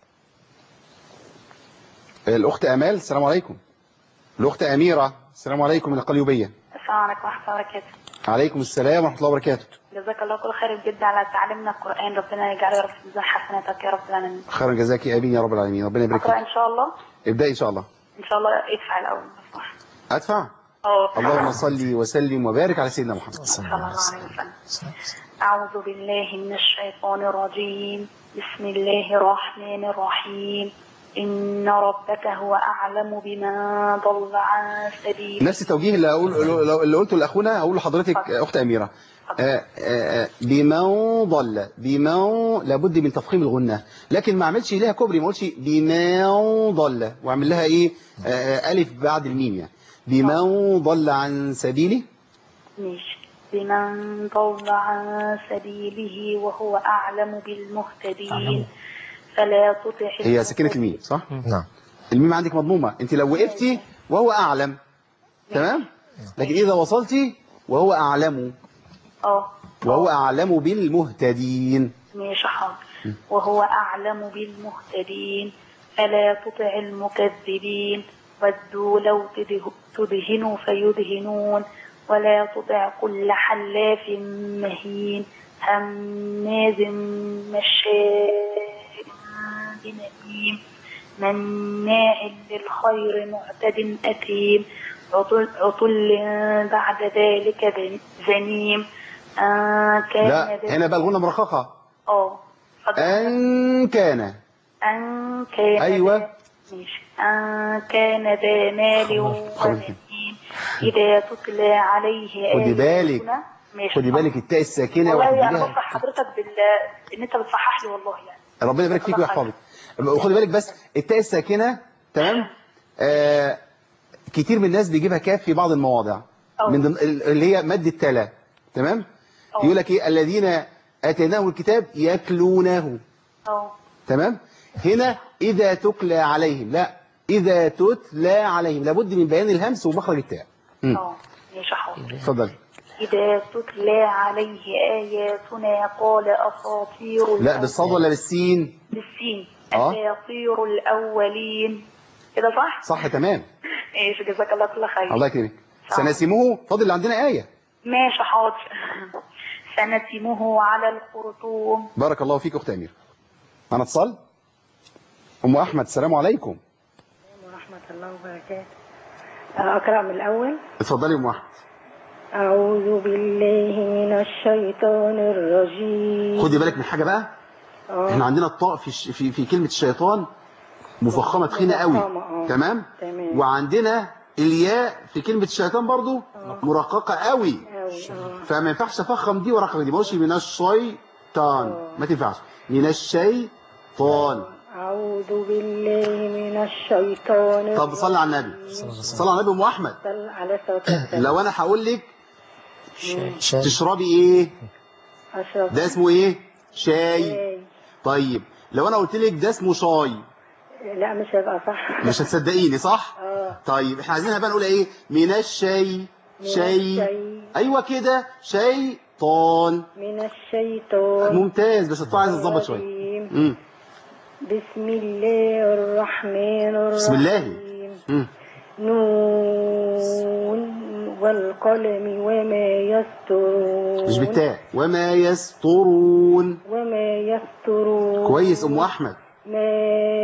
الأخت أمال. السلام عليكم. الأخت أميرة. السلام عليكم من القليوبية. السلام عليكم ورحمة الله وبركاته. عليكم السلام ورحمة الله وبركاته. جزاك الله كل خير جدا على تعليمنا القرآن، ربنا يجعله يا رب في ميزان حسناتك يا رب العالمين. خيرا جزاك آمين يا رب العالمين، ربنا يبارك فيك. أقرأ إن شاء الله. ابدأي إن شاء الله. إن شاء الله. ادفع الأول. أدفع؟ أه. اللهم صل وسلم وبارك على سيدنا محمد صلى الله عليه وسلم. أعوذ بالله من الشيطان الرجيم. بسم الله الرحمن الرحيم. إن ربك هو أعلم بمن ضل عن سبيله. نفس التوجيه اللي أقول اللي قلته لأخونا أقول لحضرتك أخت أميرة. آآ آآ بمن ضل، بمن لابد من تفخيم الغنة، لكن ما عملش لها كوبري، ما قلتش بمن ضل وعمل لها إيه ألف بعد الميم، يعني بمن ضل عن سبيله. ماشي. بمن ضل عن سبيله وهو أعلم بالمهتدين فلا تطع. هي سكنة الميم صح؟ نعم. الميم عندك مضمومة، انت لو وقفتي وهو أعلم تمام؟ لكن إذا وصلتي وهو أعلم اه وهو أعلم بالمهتدين. ماشي حاضر. وهو أعلم بالمهتدين فلا تطع المكذبين ودوا لو تدهنوا فيدهنون ولا تطع كل حلاف مهين هماز مشاء بنميم مناع للخير معتد أثيم عطل, عطل بعد ذلك زنيم. آه كان لا هنا بقى الغنة مرققة. اه أن كان أن كان أيوة ماشي. أن كان ذا مال وبنين إذا تتلى عليه خدي بالك ماشي. خدي بالك التاء الساكنة والله أنا وحديها. بفرح حضرتك بال إن أنت بتصحح لي والله يعني. ربنا يبارك فيك ويحفظك. خدي بالك بس التاء الساكنة تمام. آه كتير من الناس بيجيبها كاف في بعض المواضع أوه. من اللي هي مد التلا تمام. أوه. يقول لك ايه الذين اتيناهم الكتاب يتلونه اه تمام. هنا اذا تتلى عليهم لا اذا تتلى عليهم لابد من بيان الهمس ومخرج التاء. اه ماشي حاضر. اتفضل. إذا تتلى عليه آياتنا قال أساطير لا بالصاد ولا بالسين؟ بالسين. أساطير الأولين كده صح؟ صح تمام. ايش جزاك الله كل خير. الله يكرمك. سنسمه فاضل عندنا آية. ماشي حاضر. سنسمه على الخرطوم. بارك الله فيك أخت أمير. أنا اتصل أم أحمد السلام عليكم. ورحمة الله وبركاته. أقرأ من الأول. اتفضلي أم أحمد. أعوذ بالله من الشيطان الرجيم. خدي بالك من حاجة بقى. أوه. احنا عندنا الطاء في في في كلمة الشيطان مفخمة تخينة قوي. أوه. تمام؟ تمام. وعندنا الياء في كلمة الشيطان برضو أوه. مرققة قوي. أوه. فما ينفعش افخم دي ورقق دي. ما اقولش من الشيطان ما تنفعش. من الشيطان. أعوذ بالله من الشيطان. طب صلي على النبي. صلي على النبي أم أحمد. على صوت. لو أنا هقول لك تشربي إيه؟ أشرب. ده اسمه إيه؟ شاي. طيب لو أنا قلت لك ده اسمه شاي. لا مش هيبقى صح. مش هتصدقيني صح؟ اه. طيب احنا عايزينها بقى نقول ايه؟ من الشاي. شاي. ايوه كده شيطان. من الشيطان. ممتاز بس الطاعه عايز تظبط شويه. امم بسم الله الرحمن الرحيم. بسم الله. امم نون والقلم وما يسطرون. مش بالتاء. وما يسطرون. وما يسطرون. كويس ام احمد. ما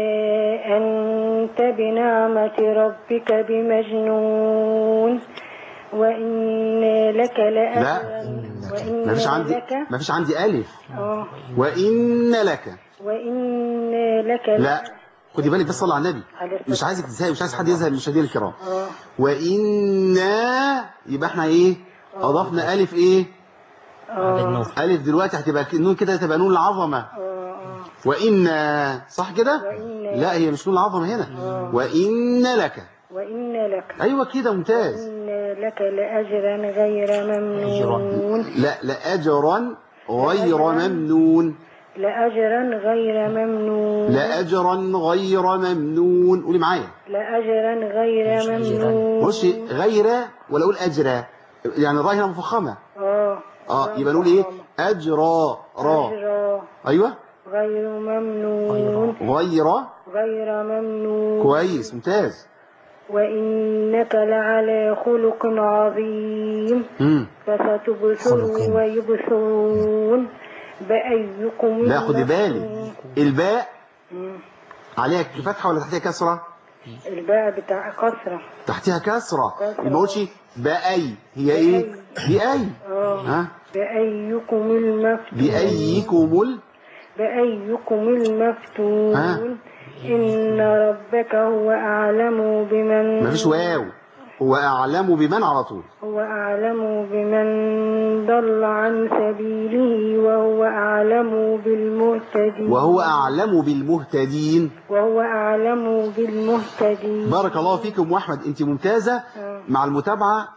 أنت بنعمة ربك بمجنون وإن لك لأجرا. لا ما فيش عندي ما فيش عندي ألف. اه وإن لك. وإن لك لا خدي بالك بس صلي على النبي. مش عايزك تزهقي مش عايز حد يزهق من المشاهدين الكرام. اه وإنا يبقى احنا ايه أضفنا ألف ايه اه ألف دلوقتي هتبقى النون كده هتبقى نون العظمة. وإن صح كده؟ لا هي مش نون العظمة هنا. أوه. وإن لك. وإن لك. أيوة كده ممتاز. وإن لك لأجرا غير ممنون. لا لأجرا غير ممنون. لأجرا غير ممنون. لأجرا غير ممنون. قولي معايا. لأجرا غير ممنون. مش غير ولا أقول أجرا يعني الراء هنا مفخمة. اه اه يبقى نقول إيه؟ أجرا را. أجرا. أيوة. غير ممنون. غير غير ممنون. كويس ممتاز. وإنك لعلى خلق عظيم. امم فستبصر ويبصرون بأيكم. لا خدي بالك الباء عليها فتحة ولا تحتها كسرة؟ الباء بتاع كسرة. تحتها كسرة. ما اقولش بأي هي ايه؟ بأي. اه ها بأيكم المفتون. بأيكم ال بأيكم المفتون. ها؟ إن ربك هو أعلم بمن. مفيش واو. هو أعلم بمن على طول. هو أعلم بمن ضل عن سبيله وهو أعلم بالمهتدين. وهو أعلم بالمهتدين. وهو أعلم بالمهتدين. بارك الله فيكم أم أحمد أنت ممتازة. مع المتابعة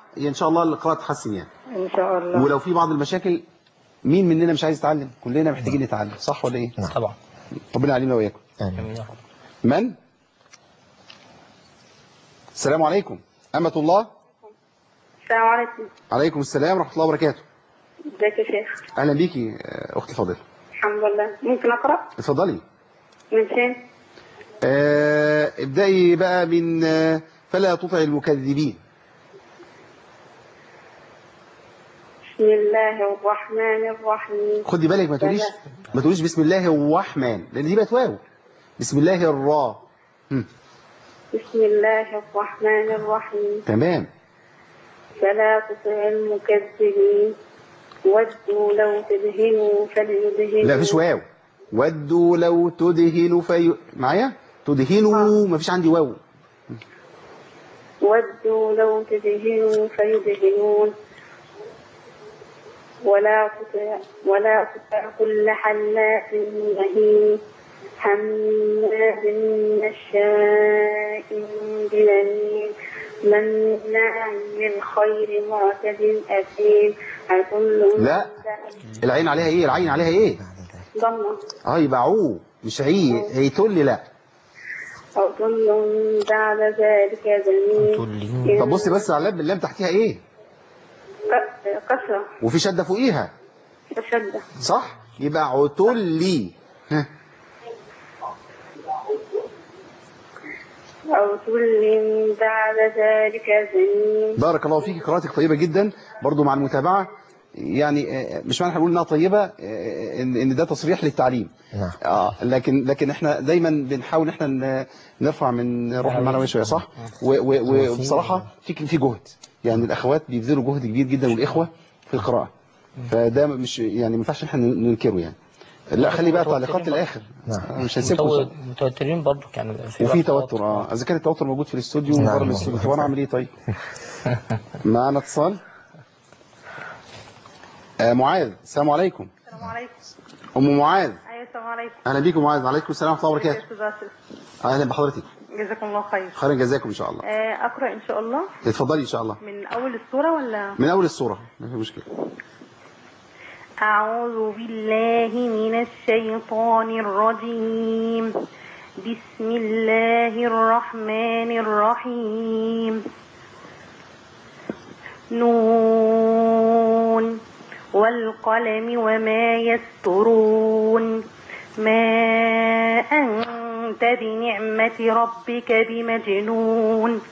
ان شاء الله القراءه تتحسن يعني ان شاء الله. ولو في بعض المشاكل، مين مننا مش عايز يتعلم؟ كلنا محتاجين نتعلم، صح ولا ايه؟ طبعا. ربنا يعلمنا واياكم. امين. من؟ السلام عليكم. أمة الله. السلام عليكم. عليكم السلام ورحمة الله وبركاته. ازيك يا شيخ؟ أهلا بيكي أختي الفاضلة. الحمد لله. ممكن أقرأ؟ اتفضلي. من فين؟ آه ابدأي بقى من آه فلا تطع المكذبين. بسم الله الرحمن الرحيم. خدي بالك ما تقوليش ما تقوليش بسم الله الرحمن، لأن دي بقت واو. بسم الله الراء. بسم الله الرحمن الرحيم. تمام. فلا تطع المكذبين ودوا لو تدهنوا فليدهنوا. لا مفيش واو. ودوا لو تدهنوا في معايا تدهنوا، مفيش عندي واو. ودوا لو تدهنوا فيدهنون ولا تطع ولا تطع كل حلاف مهين هماز مشاء بنميم مناع للخير معتد أثيم. لا العين عليها ايه؟ العين عليها ايه؟ ضمة. اه يبقى عو مش عي، هي تقول لي لا. عتل بعد ذلك زميم. طب بصي بس على اللام، اللام تحتها ايه؟ كسرة. وفي شدة فوقيها. شدة. صح؟ يبقى عتلي. ها عتل بعد ذلك زميم. بارك الله فيك، قراءتك طيبة جدا برضو مع المتابعة. يعني مش معنى هنقول انها طيبة ان ان ده تصريح للتعليم. نعم. اه لكن لكن احنا دايما بنحاول احنا نرفع من روح المعنوية شوية، صح؟ وبصراحة في في جهد، يعني الاخوات بيبذلوا جهد كبير جدا والاخوة في القراءة، فده مش يعني ما ينفعش احنا ننكره يعني. لا خلي بقى تعليقات الاخر. نعم. مش هنسيبكم متوترين برضه يعني في وفي توتر. اه اذا كان التوتر موجود في الاستوديو وبره الاستوديو، طب انا اعمل ايه طيب؟ معانا اتصال. آه معاذ. السلام عليكم. السلام عليكم. ام معاذ. ايوه السلام عليكم. اهلا بيكم معاذ. وعليكم السلام ورحمه الله وبركاته. اهلا بحضرتك. جزاكم الله خير. خيرا جزاكم ان شاء الله. اقرا ان شاء الله. اتفضلي ان شاء الله. من اول السوره ولا من اول السوره؟ ما في مشكله. أعوذ بالله من الشيطان الرجيم. بسم الله الرحمن الرحيم. نون والقلم وما يسطرون. ما أنت بنعمة ربك بمجنون.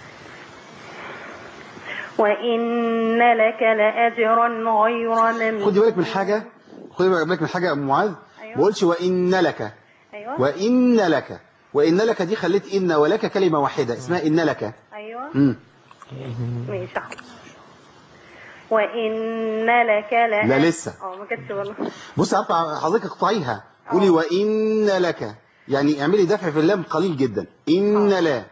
وإن لك لأجرا غير ممنون. خدي بالك من حاجة، خدي بالك من حاجة يا أم معاذ. أيوة. ما قلتش وإن لك. أيوة. وإن لك، وإن لك دي خليت إن ولك كلمة واحدة اسمها إن لك. أيوة. امم ماشي. وإن لك لا لا لسه. اه ما كانتش والله. بصي عارفة حضرتك اقطعيها، قولي وإن لك، يعني اعملي دفع في اللام قليل جدا. إن أوه. لا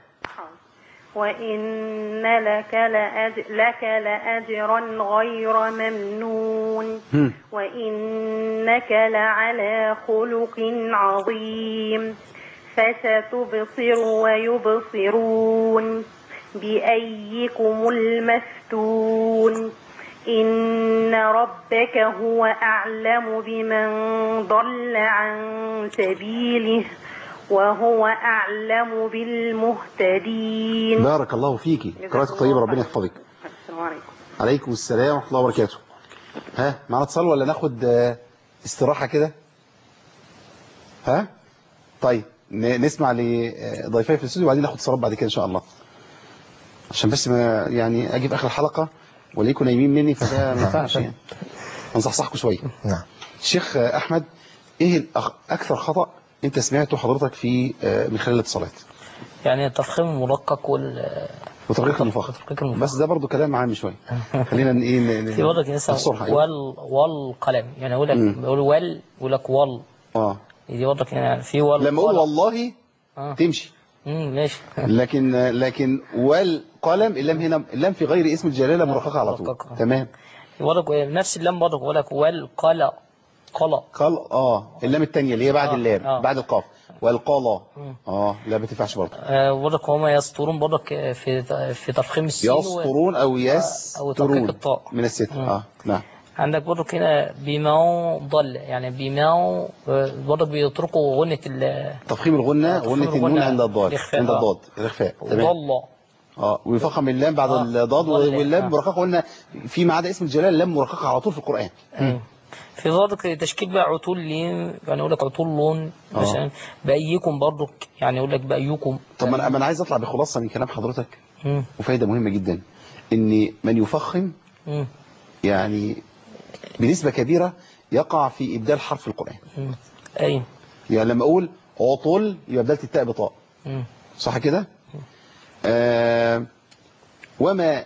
وإن لك لأجر لك لأجرا غير ممنون. وإنك لعلى خلق عظيم. فستبصر ويبصرون بأيكم المفتون. إن ربك هو أعلم بمن ضل عن سبيله وهو أعلم بالمهتدين. بارك الله فيكي، قراءتك طيبة، ربنا يحفظك. السلام عليكم. عليكم السلام ورحمة الله وبركاته. ها معنا اتصال ولا ناخد استراحة كده؟ ها طيب نسمع لضيفي في الاستوديو وبعدين ناخد اتصالات بعد كده ان شاء الله، عشان بس ما يعني اجي في اخر الحلقة وليكم نايمين مني، فده ما ينفعش يعني. انصحصحكم شوية. نعم. الشيخ احمد، ايه اكثر خطأ انت سمعته حضرتك في من خلال الاتصالات؟ يعني التفخيم المرقق وال وترقيق المفخم، بس ده برضو كلام عام شويه. خلينا ايه في برضك مثلا وال والقلم، يعني اقول لك بيقول وال يقول لك وال اه دي برضك يعني في وال لما اقول والله آه. تمشي امم ماشي. لكن لكن والقلم اللام هنا اللام في غير اسم الجلاله مرققه على طول. تمام. برضك نفس اللام برضك بقول لك والقلم قلا قل اه اللام الثانيه اللي هي بعد آه. اللام آه. بعد القاف والقلا اه لا ما تنفعش برضه. آه برضك هما يسطرون برضك في في تفخيم السين يسطرون او يسترون او ترقيق الطاء من الستر. اه نعم. عندك برضك هنا بما ضل، يعني بما برضك بيطرقوا غنة ال تفخيم الغنة، غنة النون عند الضاد، عند الضاد الإخفاء. ضل اه ويفخم اللام بعد آه. الضاد واللام مرققة. قلنا في ما عدا اسم الجلال اللام مرققة على طول في القرآن. آه. في برضك تشكيل بقى عطول ليه، يعني يقول لك عطول لون مثلا بأيكم برضك، يعني يقول لك بأيكم. طب ما انا عايز اطلع بخلاصة من كلام حضرتك م. وفايدة مهمة جدا، ان من يفخم م. يعني بنسبة كبيرة يقع في إبدال حرف القرآن. أي يعني لما أقول عطل يبقى بدلت التاء بطاء، صح كده؟ آه وما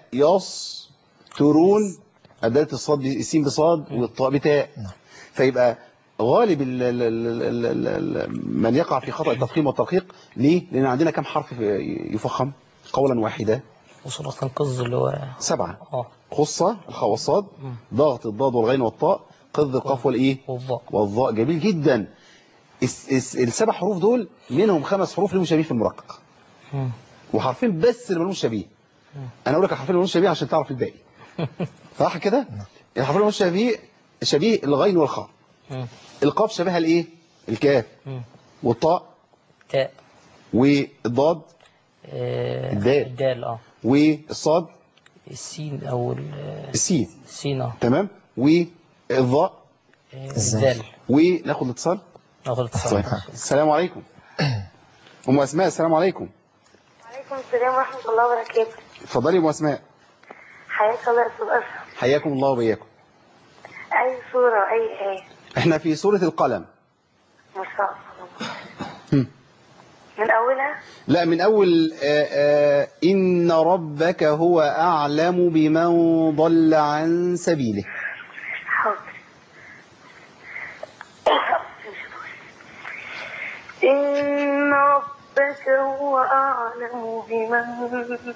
يسطرون أبدلت الصاد السين بصاد والطاء بتاء. فيبقى غالب ال ال ال ال ال من يقع في خطأ التفخيم والترقيق. ليه؟ لأن عندنا كم حرف يفخم قولا واحدا؟ وصورة قز اللي هو سبعة. اه خصة الخاء والصاد، ضغط الضاد والغين والطاء، قذ القاف والايه والظاء والظاء. جميل جدا. السبع حروف دول منهم خمس حروف لهم شبيه في المرقق وحرفين بس اللي مالهمش شبيه. انا اقول لك الحرفين اللي مالهمش شبيه عشان تعرف الباقي. صح كده؟ الحرفين اللي مالهمش شبيه شبيه الغين والخاء. القاف شبهها الايه؟ الكاف. والطاء تاء. والضاد الدال. الدال اه. والصاد السين او السين. السين اه. تمام. والظاء الزال. وناخد الاتصال. ناخد الاتصال. السلام عليكم. ام اسماء السلام عليكم. وعليكم السلام ورحمه الله وبركاته. اتفضلي يا ام اسماء. حياك الله يا استاذ اشرف. حياكم الله وبياكم. اي سوره اي ايه؟ احنا في سوره القلم. ما شاء الله. من اولها؟ لا من اول آآ آآ ان ربك هو اعلم بمن ضل عن سبيله. حاضر. إن ربك هو أعلم بمن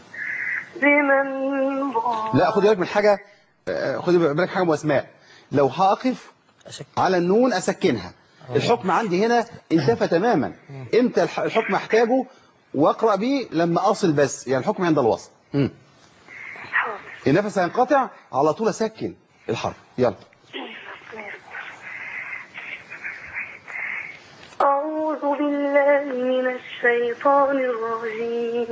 بمن ضل. لا خدي بالك من حاجة، خدي بالك حاجة أم أسماء، لو هقف على النون أسكنها. الحكم عندي هنا انتفى تماما. امتى الحكم احتاجه واقرأ بيه؟ لما أصل بس، يعني الحكم عند الوصل. النفس هينقطع على طول أسكن الحرف. يلا. أعوذ بالله من الشيطان الرجيم.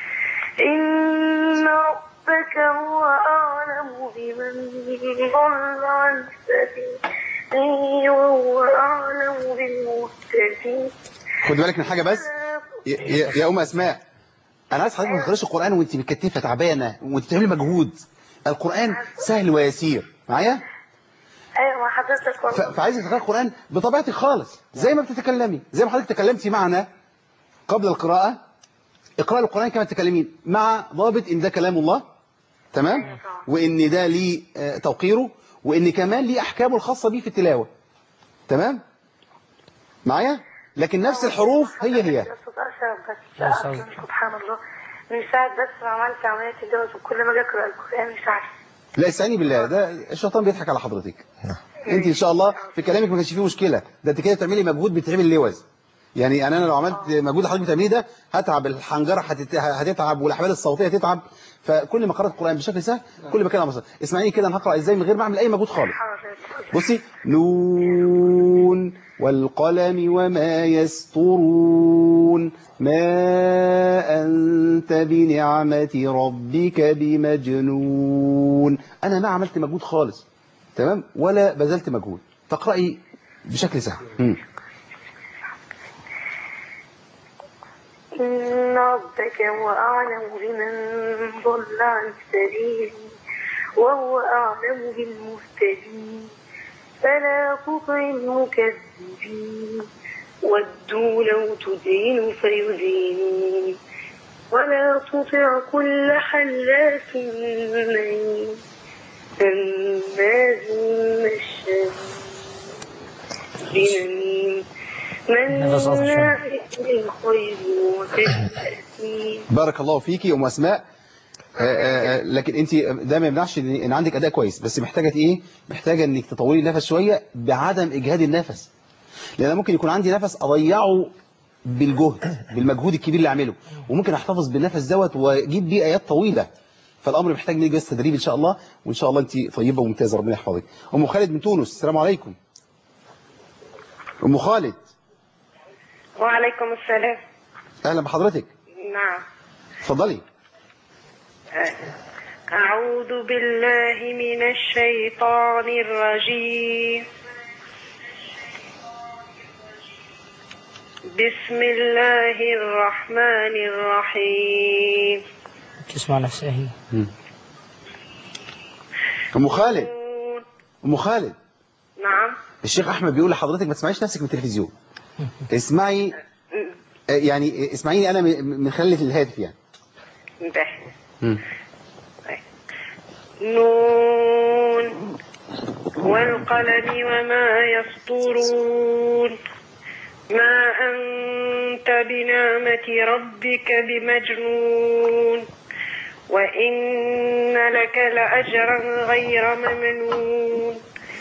إن ربك هو أعلم بمن ضل عن سبيله وهو أعلم بالمهتدين. خد بالك من حاجة بس يا, يا أم أسماء، أنا عايز حضرتك ما تقراش القرآن وأنت متكتفة تعبانة وأنت بتعملي مجهود. القرآن سهل ويسير. معايا؟ ايوه حضرتك والله. فعايزه تقرأي القرآن بطبيعتك خالص زي ما بتتكلمي، زي ما حضرتك تكلمتي معنا قبل القراءة. اقرأي القرآن كما تتكلمين مع ضابط ان ده كلام الله، تمام، وان ده ليه توقيره، وان كمان ليه احكامه الخاصة بيه في التلاوة، تمام معايا. لكن نفس الحروف هي هي. سبحان الله، من ساعة بس ما عملت عملية الجواز وكل ما اجي اقرأ القرآن مش عارف. لا استعيني بالله، ده الشيطان بيضحك على حضرتك. انت ان شاء الله في كلامك ما كانش فيه مشكله، ده انت كده بتعملي مجهود بتعمل لوز. يعني انا لو عملت مجهود حضرتك بتعمليه ده هتعب، الحنجره هتتعب والاحبال الصوتيه هتتعب. فكل ما قرات القران بشكل سهل كل ما كان ابسط. اسمعيني كده انا هقرا ازاي من غير ما اعمل اي مجهود خالص. بصي، نون والقلم وما يسطرون ما أنت بنعمة ربك بمجنون. أنا ما عملت مجهود خالص، تمام، ولا بذلت مجهود، فاقرأي بشكل سهل. م. إن ربك هو أعلم بمن ضل عن سبيله وهو أعلم بالمهتدين فلا تطع المكذبين ودوا لو تدين فيدينون ولا تطع كل حلاف مهين هماز مشاء بنميم مناع للخير معتد أثيم. بارك الله فيكي يا أم أسماء. آآ آآ لكن انت ده ما يمنعش ان إن عندك اداء كويس، بس محتاجه ايه؟ محتاجه انك تطولي النفس شويه بعدم اجهاد النفس، لان ممكن يكون عندي نفس اضيعه بالجهد بالمجهود الكبير اللي اعمله، وممكن احتفظ بالنفس دوت واجيب بيه ايات طويله. فالامر محتاج منك بس تدريب ان شاء الله، وان شاء الله انت طيبه وممتازه، ربنا يحفظك. ام خالد من تونس، السلام عليكم. ام خالد. وعليكم السلام. اهلا بحضرتك. نعم. اتفضلي. أعوذ بالله من الشيطان الرجيم. بسم الله الرحمن الرحيم. تسمع نفسها هي. ام خالد. ام خالد. نعم. الشيخ احمد بيقول لحضرتك ما تسمعيش نفسك من التلفزيون. اسمعي يعني اسمعيني انا من خلال الهاتف يعني. ده. نون والقلم وما يسطرون ما أنت بنعمة ربك بمجنون وإن لك لأجرا غير ممنون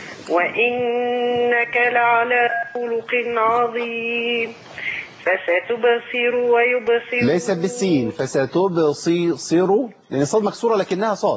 وإنك لعلى خلق عظيم فستبصر ويبصرون. ليس بالسين، فستبصر لأن الصاد مكسورة لكنها صاد.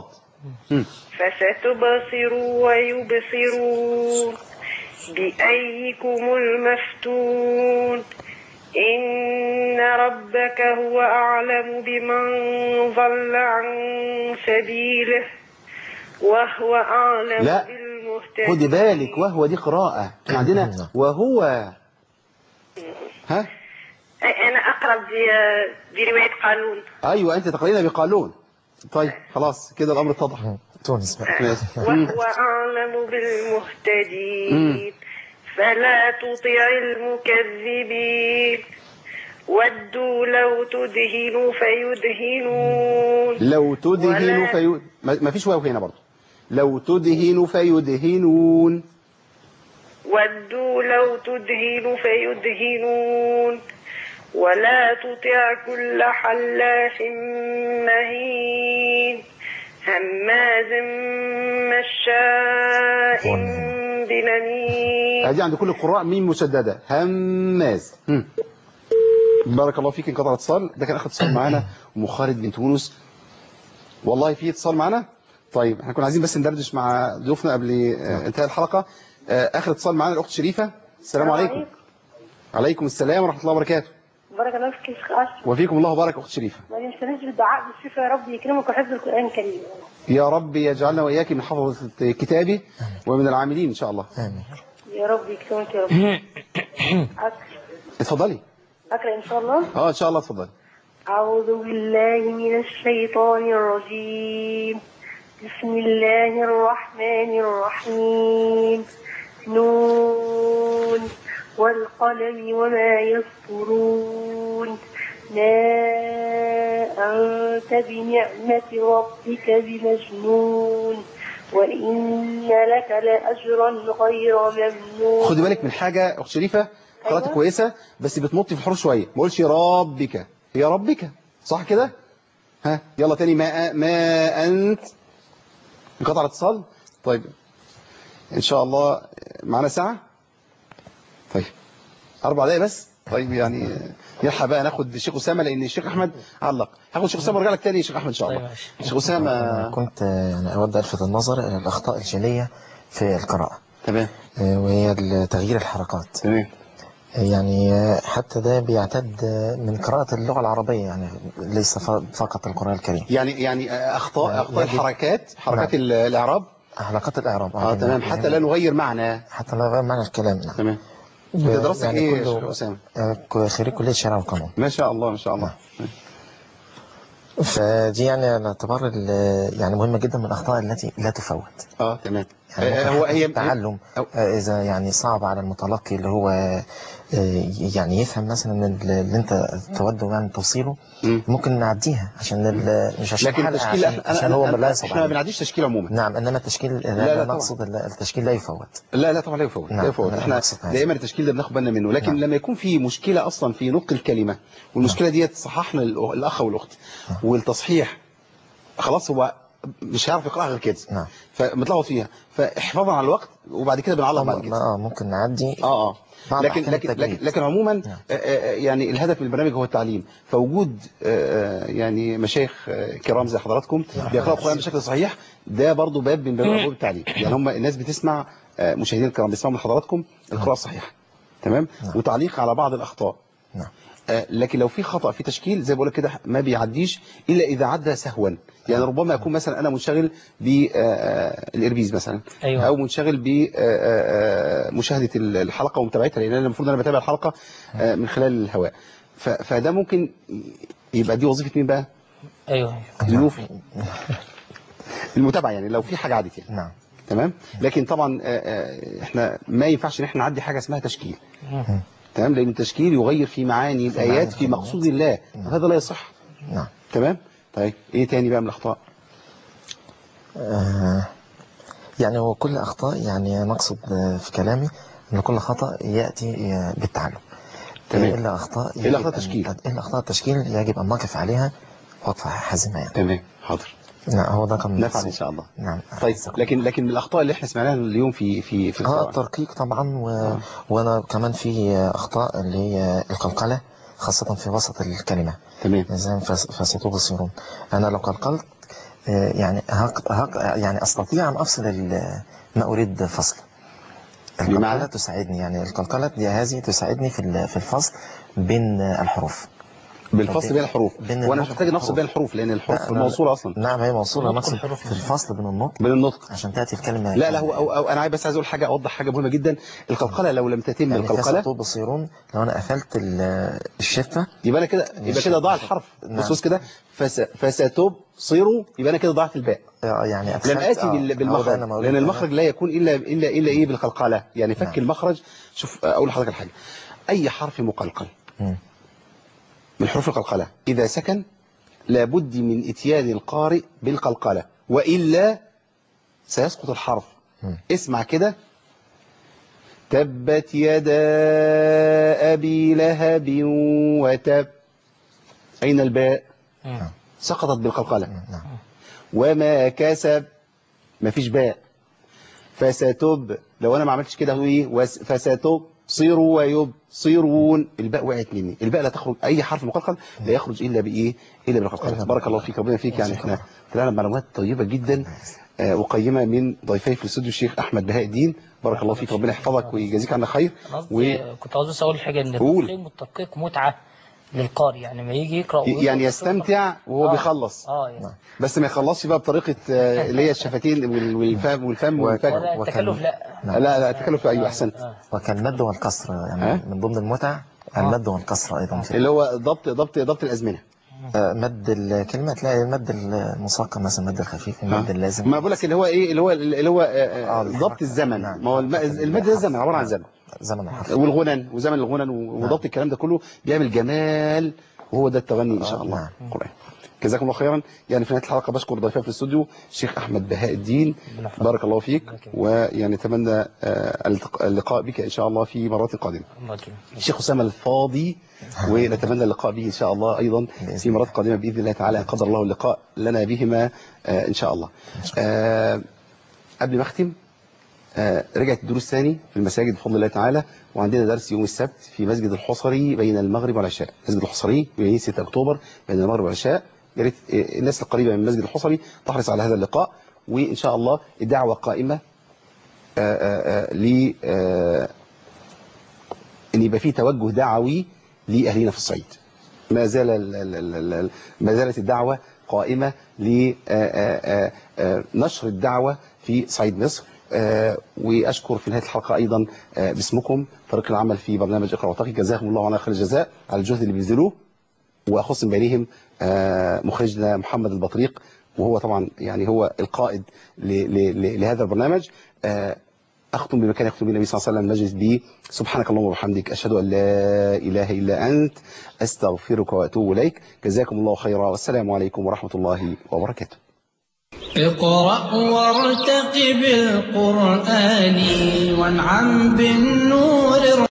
فستبصر ويبصرون بأيكم المفتون إن ربك هو أعلم بمن ضل عن سبيله وهو أعلم لا. بالمهتدين. خدي بالك، وهو دي قراءة عندنا وهو. ها أنا أقرب برواية قانون. أيوة أنت تقرأين بقانون. طيب خلاص كده الأمر اتضح. تونس بقى. وهو أعلم بالمهتدين فلا تطع المكذبين ودوا لو تدهنوا فيدهنون. لو تدهنوا فيدهنون. ما فيش واو هنا برضه. لو تدهنوا فيدهنون. ودوا لو تدهنوا فيدهنون ولا تطع كل حلاف مهين هماز مشاء بنميم. هذه عند كل القراء ميم مشددة هماز. هم. بارك الله فيك. انقطع اتصال. ده كان اخر اتصال معانا ام خالد من تونس. والله في اتصال معانا. طيب احنا كنا عايزين بس ندردش مع ضيوفنا قبل انتهاء الحلقة. اخر اتصال معانا الاخت شريفة. السلام عليكم. عليكم السلام ورحمة الله وبركاته. بارك الله فيك يا شيخ أشرف. وفيكم الله وبارك اخت شريفة. ما ننساش بالدعاء بالشفاء يا رب يكرمك وحفظ القرآن الكريم. يا رب يجعلنا وإياك من حفظة كتابه ومن العاملين إن شاء الله. آمين. يا رب يكرمك يا رب. اتفضلي. أقرأ إن شاء الله. اه إن شاء الله اتفضلي. أعوذ بالله من الشيطان الرجيم. بسم الله الرحمن الرحيم. نون والقلم وما يسطرون ما أنت بنعمة ربك بمجنون وإن لك لأجرا غير ممنون. خدي بالك من حاجة أخت شريفة، قراءتك أيوة. كويسة بس بتمطي في الحروف شوية. ما قولش ربك، هي ربك صح كده؟ ها يلا تاني. ما ما أنت. انقطع الاتصال. طيب إن شاء الله معنا ساعة. طيب أربع دقايق بس. طيب يعني نلحق بقى ناخد الشيخ أسامة لأن الشيخ أحمد علق. هاخد الشيخ أسامة وارجع لك تاني يا شيخ أحمد إن شاء الله. الشيخ أسامة. كنت يعني أود ألفت النظر إلى الأخطاء الجلية في القراءة. تمام. وهي تغيير الحركات. تمام. يعني حتى ده بيعتد من قراءة اللغة العربية، يعني ليس فقط القرآن الكريم. يعني يعني أخطاء أخطاء الحركات حركات الإعراب. حركات الإعراب. اه تمام. حتى لا نغير معنى. حتى لا نغير معنى الكلام. نعم. تمام. دراستك يعني ايه يا شيخ أسامة؟ خريج كلية الشرع والقانون. ما شاء الله ما شاء الله. فدي يعني الاعتبار يعني مهمة جدا من الأخطاء التي لا تفوت. اه تمام. يعني هو هي التعلم إذا يعني صعب على المتلقي اللي هو يعني يفهم مثلا اللي انت تود يعني توصيله ممكن نعديها عشان مش عشان لكن التشكيل عشان, عشان هو لا يصعب. احنا ما بنعديش تشكيل عموما. نعم انما التشكيل لا, لا نقصد التشكيل لا يفوت. لا لا طبعا لا يفوت. نعم. لا يفوت. احنا دائما التشكيل ده بناخد بالنا منه، لكن نعم. لما يكون في مشكلة اصلا في نطق الكلمة والمشكلة دي تصححنا الاخ والاخت والتصحيح خلاص هو مش هيعرف يقراها غير كده. نعم. فمتلخبط فيها، فحفاظا على الوقت وبعد كده بنعلق بعد كده. اه ممكن نعدي. اه اه لكن لكن, لكن لكن عموما نعم. يعني الهدف من البرنامج هو التعليم، فوجود يعني مشايخ كرام زي حضراتكم بيقراوا القرآن بشكل صحيح ده برضو باب من باب ابواب التعليم. يعني هم الناس بتسمع، مشاهدين الكرام بيسمعوا من حضراتكم القراءة الصحيحة تمام نعم. وتعليق على بعض الأخطاء نعم. لكن لو في خطأ في تشكيل زي بقول كده ما بيعديش إلا إذا عدى سهوا. يعني ربما يكون مثلا أنا منشغل بالإربيز مثلا أيوة. أو منشغل بمشاهدة الحلقة ومتابعتها، لأن أنا المفروض أنا بتابع الحلقة من خلال الهواء، فده ممكن يبقى دي وظيفة مين بقى؟ أيوه ضيوف المتابعة. يعني لو في حاجة عدت يعني نعم تمام. لكن طبعا احنا ما ينفعش ان احنا نعدي حاجة اسمها تشكيل تمام، لأن التشكيل يغير في معاني الآيات في مقصود الله وهذا لا يصح. نعم تمام. طيب ايه تاني بقى من الأخطاء؟ آه يعني هو كل أخطاء، يعني نقصد في كلامي أن كل خطأ يأتي بالتعلم. تمام. إلا أخطاء إلا أخطاء تشكيل إلا أخطاء التشكيل يجب أن نقف عليها وقفة حازمة يعني. تمام حاضر. نعم هو ده كان نفعل إن شاء الله. نعم. طيب لكن لكن من الأخطاء اللي احنا سمعناها اليوم في في في اه الترقيق طبعا و... آه. وأنا كمان في أخطاء اللي هي القلقلة خاصة في وسط الكلمة. تمام. فستبصرون. أنا لو قلقلت يعني هق... هق... يعني أستطيع أن أفصل ما أريد فصله. القلقلة تساعدني، يعني القلقلة دي هذه تساعدني في في الفصل بين الحروف. بالفصل بين الحروف، وانا مش محتاج نفصل بين الحروف لان الحروف موصوله اصلا. نعم هي موصوله، نقصد في الفصل بين النطق بين النطق عشان تاتي الكلمه. لا لا هو أو أو انا بس عايز اقول حاجه، اوضح حاجه مهمه جدا. القلقله لو لم تتم يعني القلقله فستبصرون، لو انا قفلت الشفه يبقى انا كده يبقى كده ضاع الحرف. بص بص كده فس فستبصروا يبقى انا كده ضاعت الباء. يعني لم اتي بالمخرج لان المخرج لا يكون الا الا الا ايه بالقلقله، يعني فك المخرج. شوف اقول لحضرتك الحاجه، اي حرف مقلقل من حروف القلقلة إذا سكن لابد من إتيان القارئ بالقلقلة وإلا سيسقط الحرف. م. اسمع كده، تبت يدا أبي لهب وتب، أين الباء؟ م. سقطت بالقلقلة. م. وما كسب، ما فيش باء. فستب، لو أنا ما عملتش كده هو إيه؟ فستب صيروا ويبصرون، الباء وقعت مني. الباء لا تخرج، اي حرف مقلقل لا يخرج الا بايه؟ الا بالقلقله. بارك الله فيك، ربنا فيك. يعني احنا طلعنا معلومات طيبه جدا آه وقيمه من ضيفي في الاستوديو الشيخ احمد بهاء الدين. بارك الله فيك، ربنا يحفظك ويجازيك عنا خير. و... كنت عاوز اقول حاجه، ان التفخيم والتدقيق متعه للقارئ، يعني ما يجي يقرا يعني يستمتع وهو آه. بيخلص اه يعني. بس ما يخلصش بقى بطريقه آه اللي هي الشفتين والفم والفم والفك. لا التكلف لا لا لا التكلف ايوه احسنت. وكالمد والكسر يعني من ضمن المتع المد والكسر ايضا، اللي هو ضبط ضبط ضبط الازمنه. مد الكلمه تلاقي المد المثقل مثلا، المد الخفيف، المد اللازم. ما بقول لك اللي هو ايه اللي هو اللي هو ضبط الزمن. ما هو المد ده الزمن عباره عن زمن زمن الحرف والغنن وزمن الغنن وضبط الكلام ده كله بيعمل جمال، وهو ده التغني ان شاء الله القرآن. جزاكم الله خيرا. يعني في نهايه الحلقه بشكر ضيفي في الاستوديو الشيخ احمد بهاء الدين، بارك الله فيك، ويعني نتمنى اللقاء بك ان شاء الله في مرات قادمه. الشيخ اسامه الفاضي، ونتمنى اللقاء به ان شاء الله ايضا في مرات قادمه باذن الله تعالى، قدر الله اللقاء لنا بهما ان شاء الله. قبل ما اختم، رجعت الدروس ثاني في المساجد بفضل الله تعالى، وعندنا درس يوم السبت في مسجد الحصري بين المغرب والعشاء. مسجد الحصري بين ستة أكتوبر بين المغرب والعشاء. يا ريت الناس القريبه من مسجد الحصري تحرص على هذا اللقاء، وان شاء الله الدعوه قائمه ل ان يبقى في توجه دعوي لاهلنا في الصعيد. ما زال ما زالت الدعوه قائمه لنشر الدعوه في صعيد مصر. آه وأشكر في نهاية الحلقة أيضا آه باسمكم فريق العمل في برنامج اقرأ وارتقي، جزاهم الله عنا خير الجزاء على الجهد اللي بيبذلوه، وأخص من بينهم آه مخرجنا محمد البطريق، وهو طبعا يعني هو القائد ل ل ل لهذا البرنامج. آه أختم بما كان يختم النبي صلى الله عليه وسلم، مجلس به سبحانك اللهم وبحمدك أشهد أن لا إله إلا أنت أستغفرك وأتوب إليك. جزاكم الله خيرا، والسلام عليكم ورحمة الله وبركاته. اقرأ وارتقب القرآن وانعم بالنور.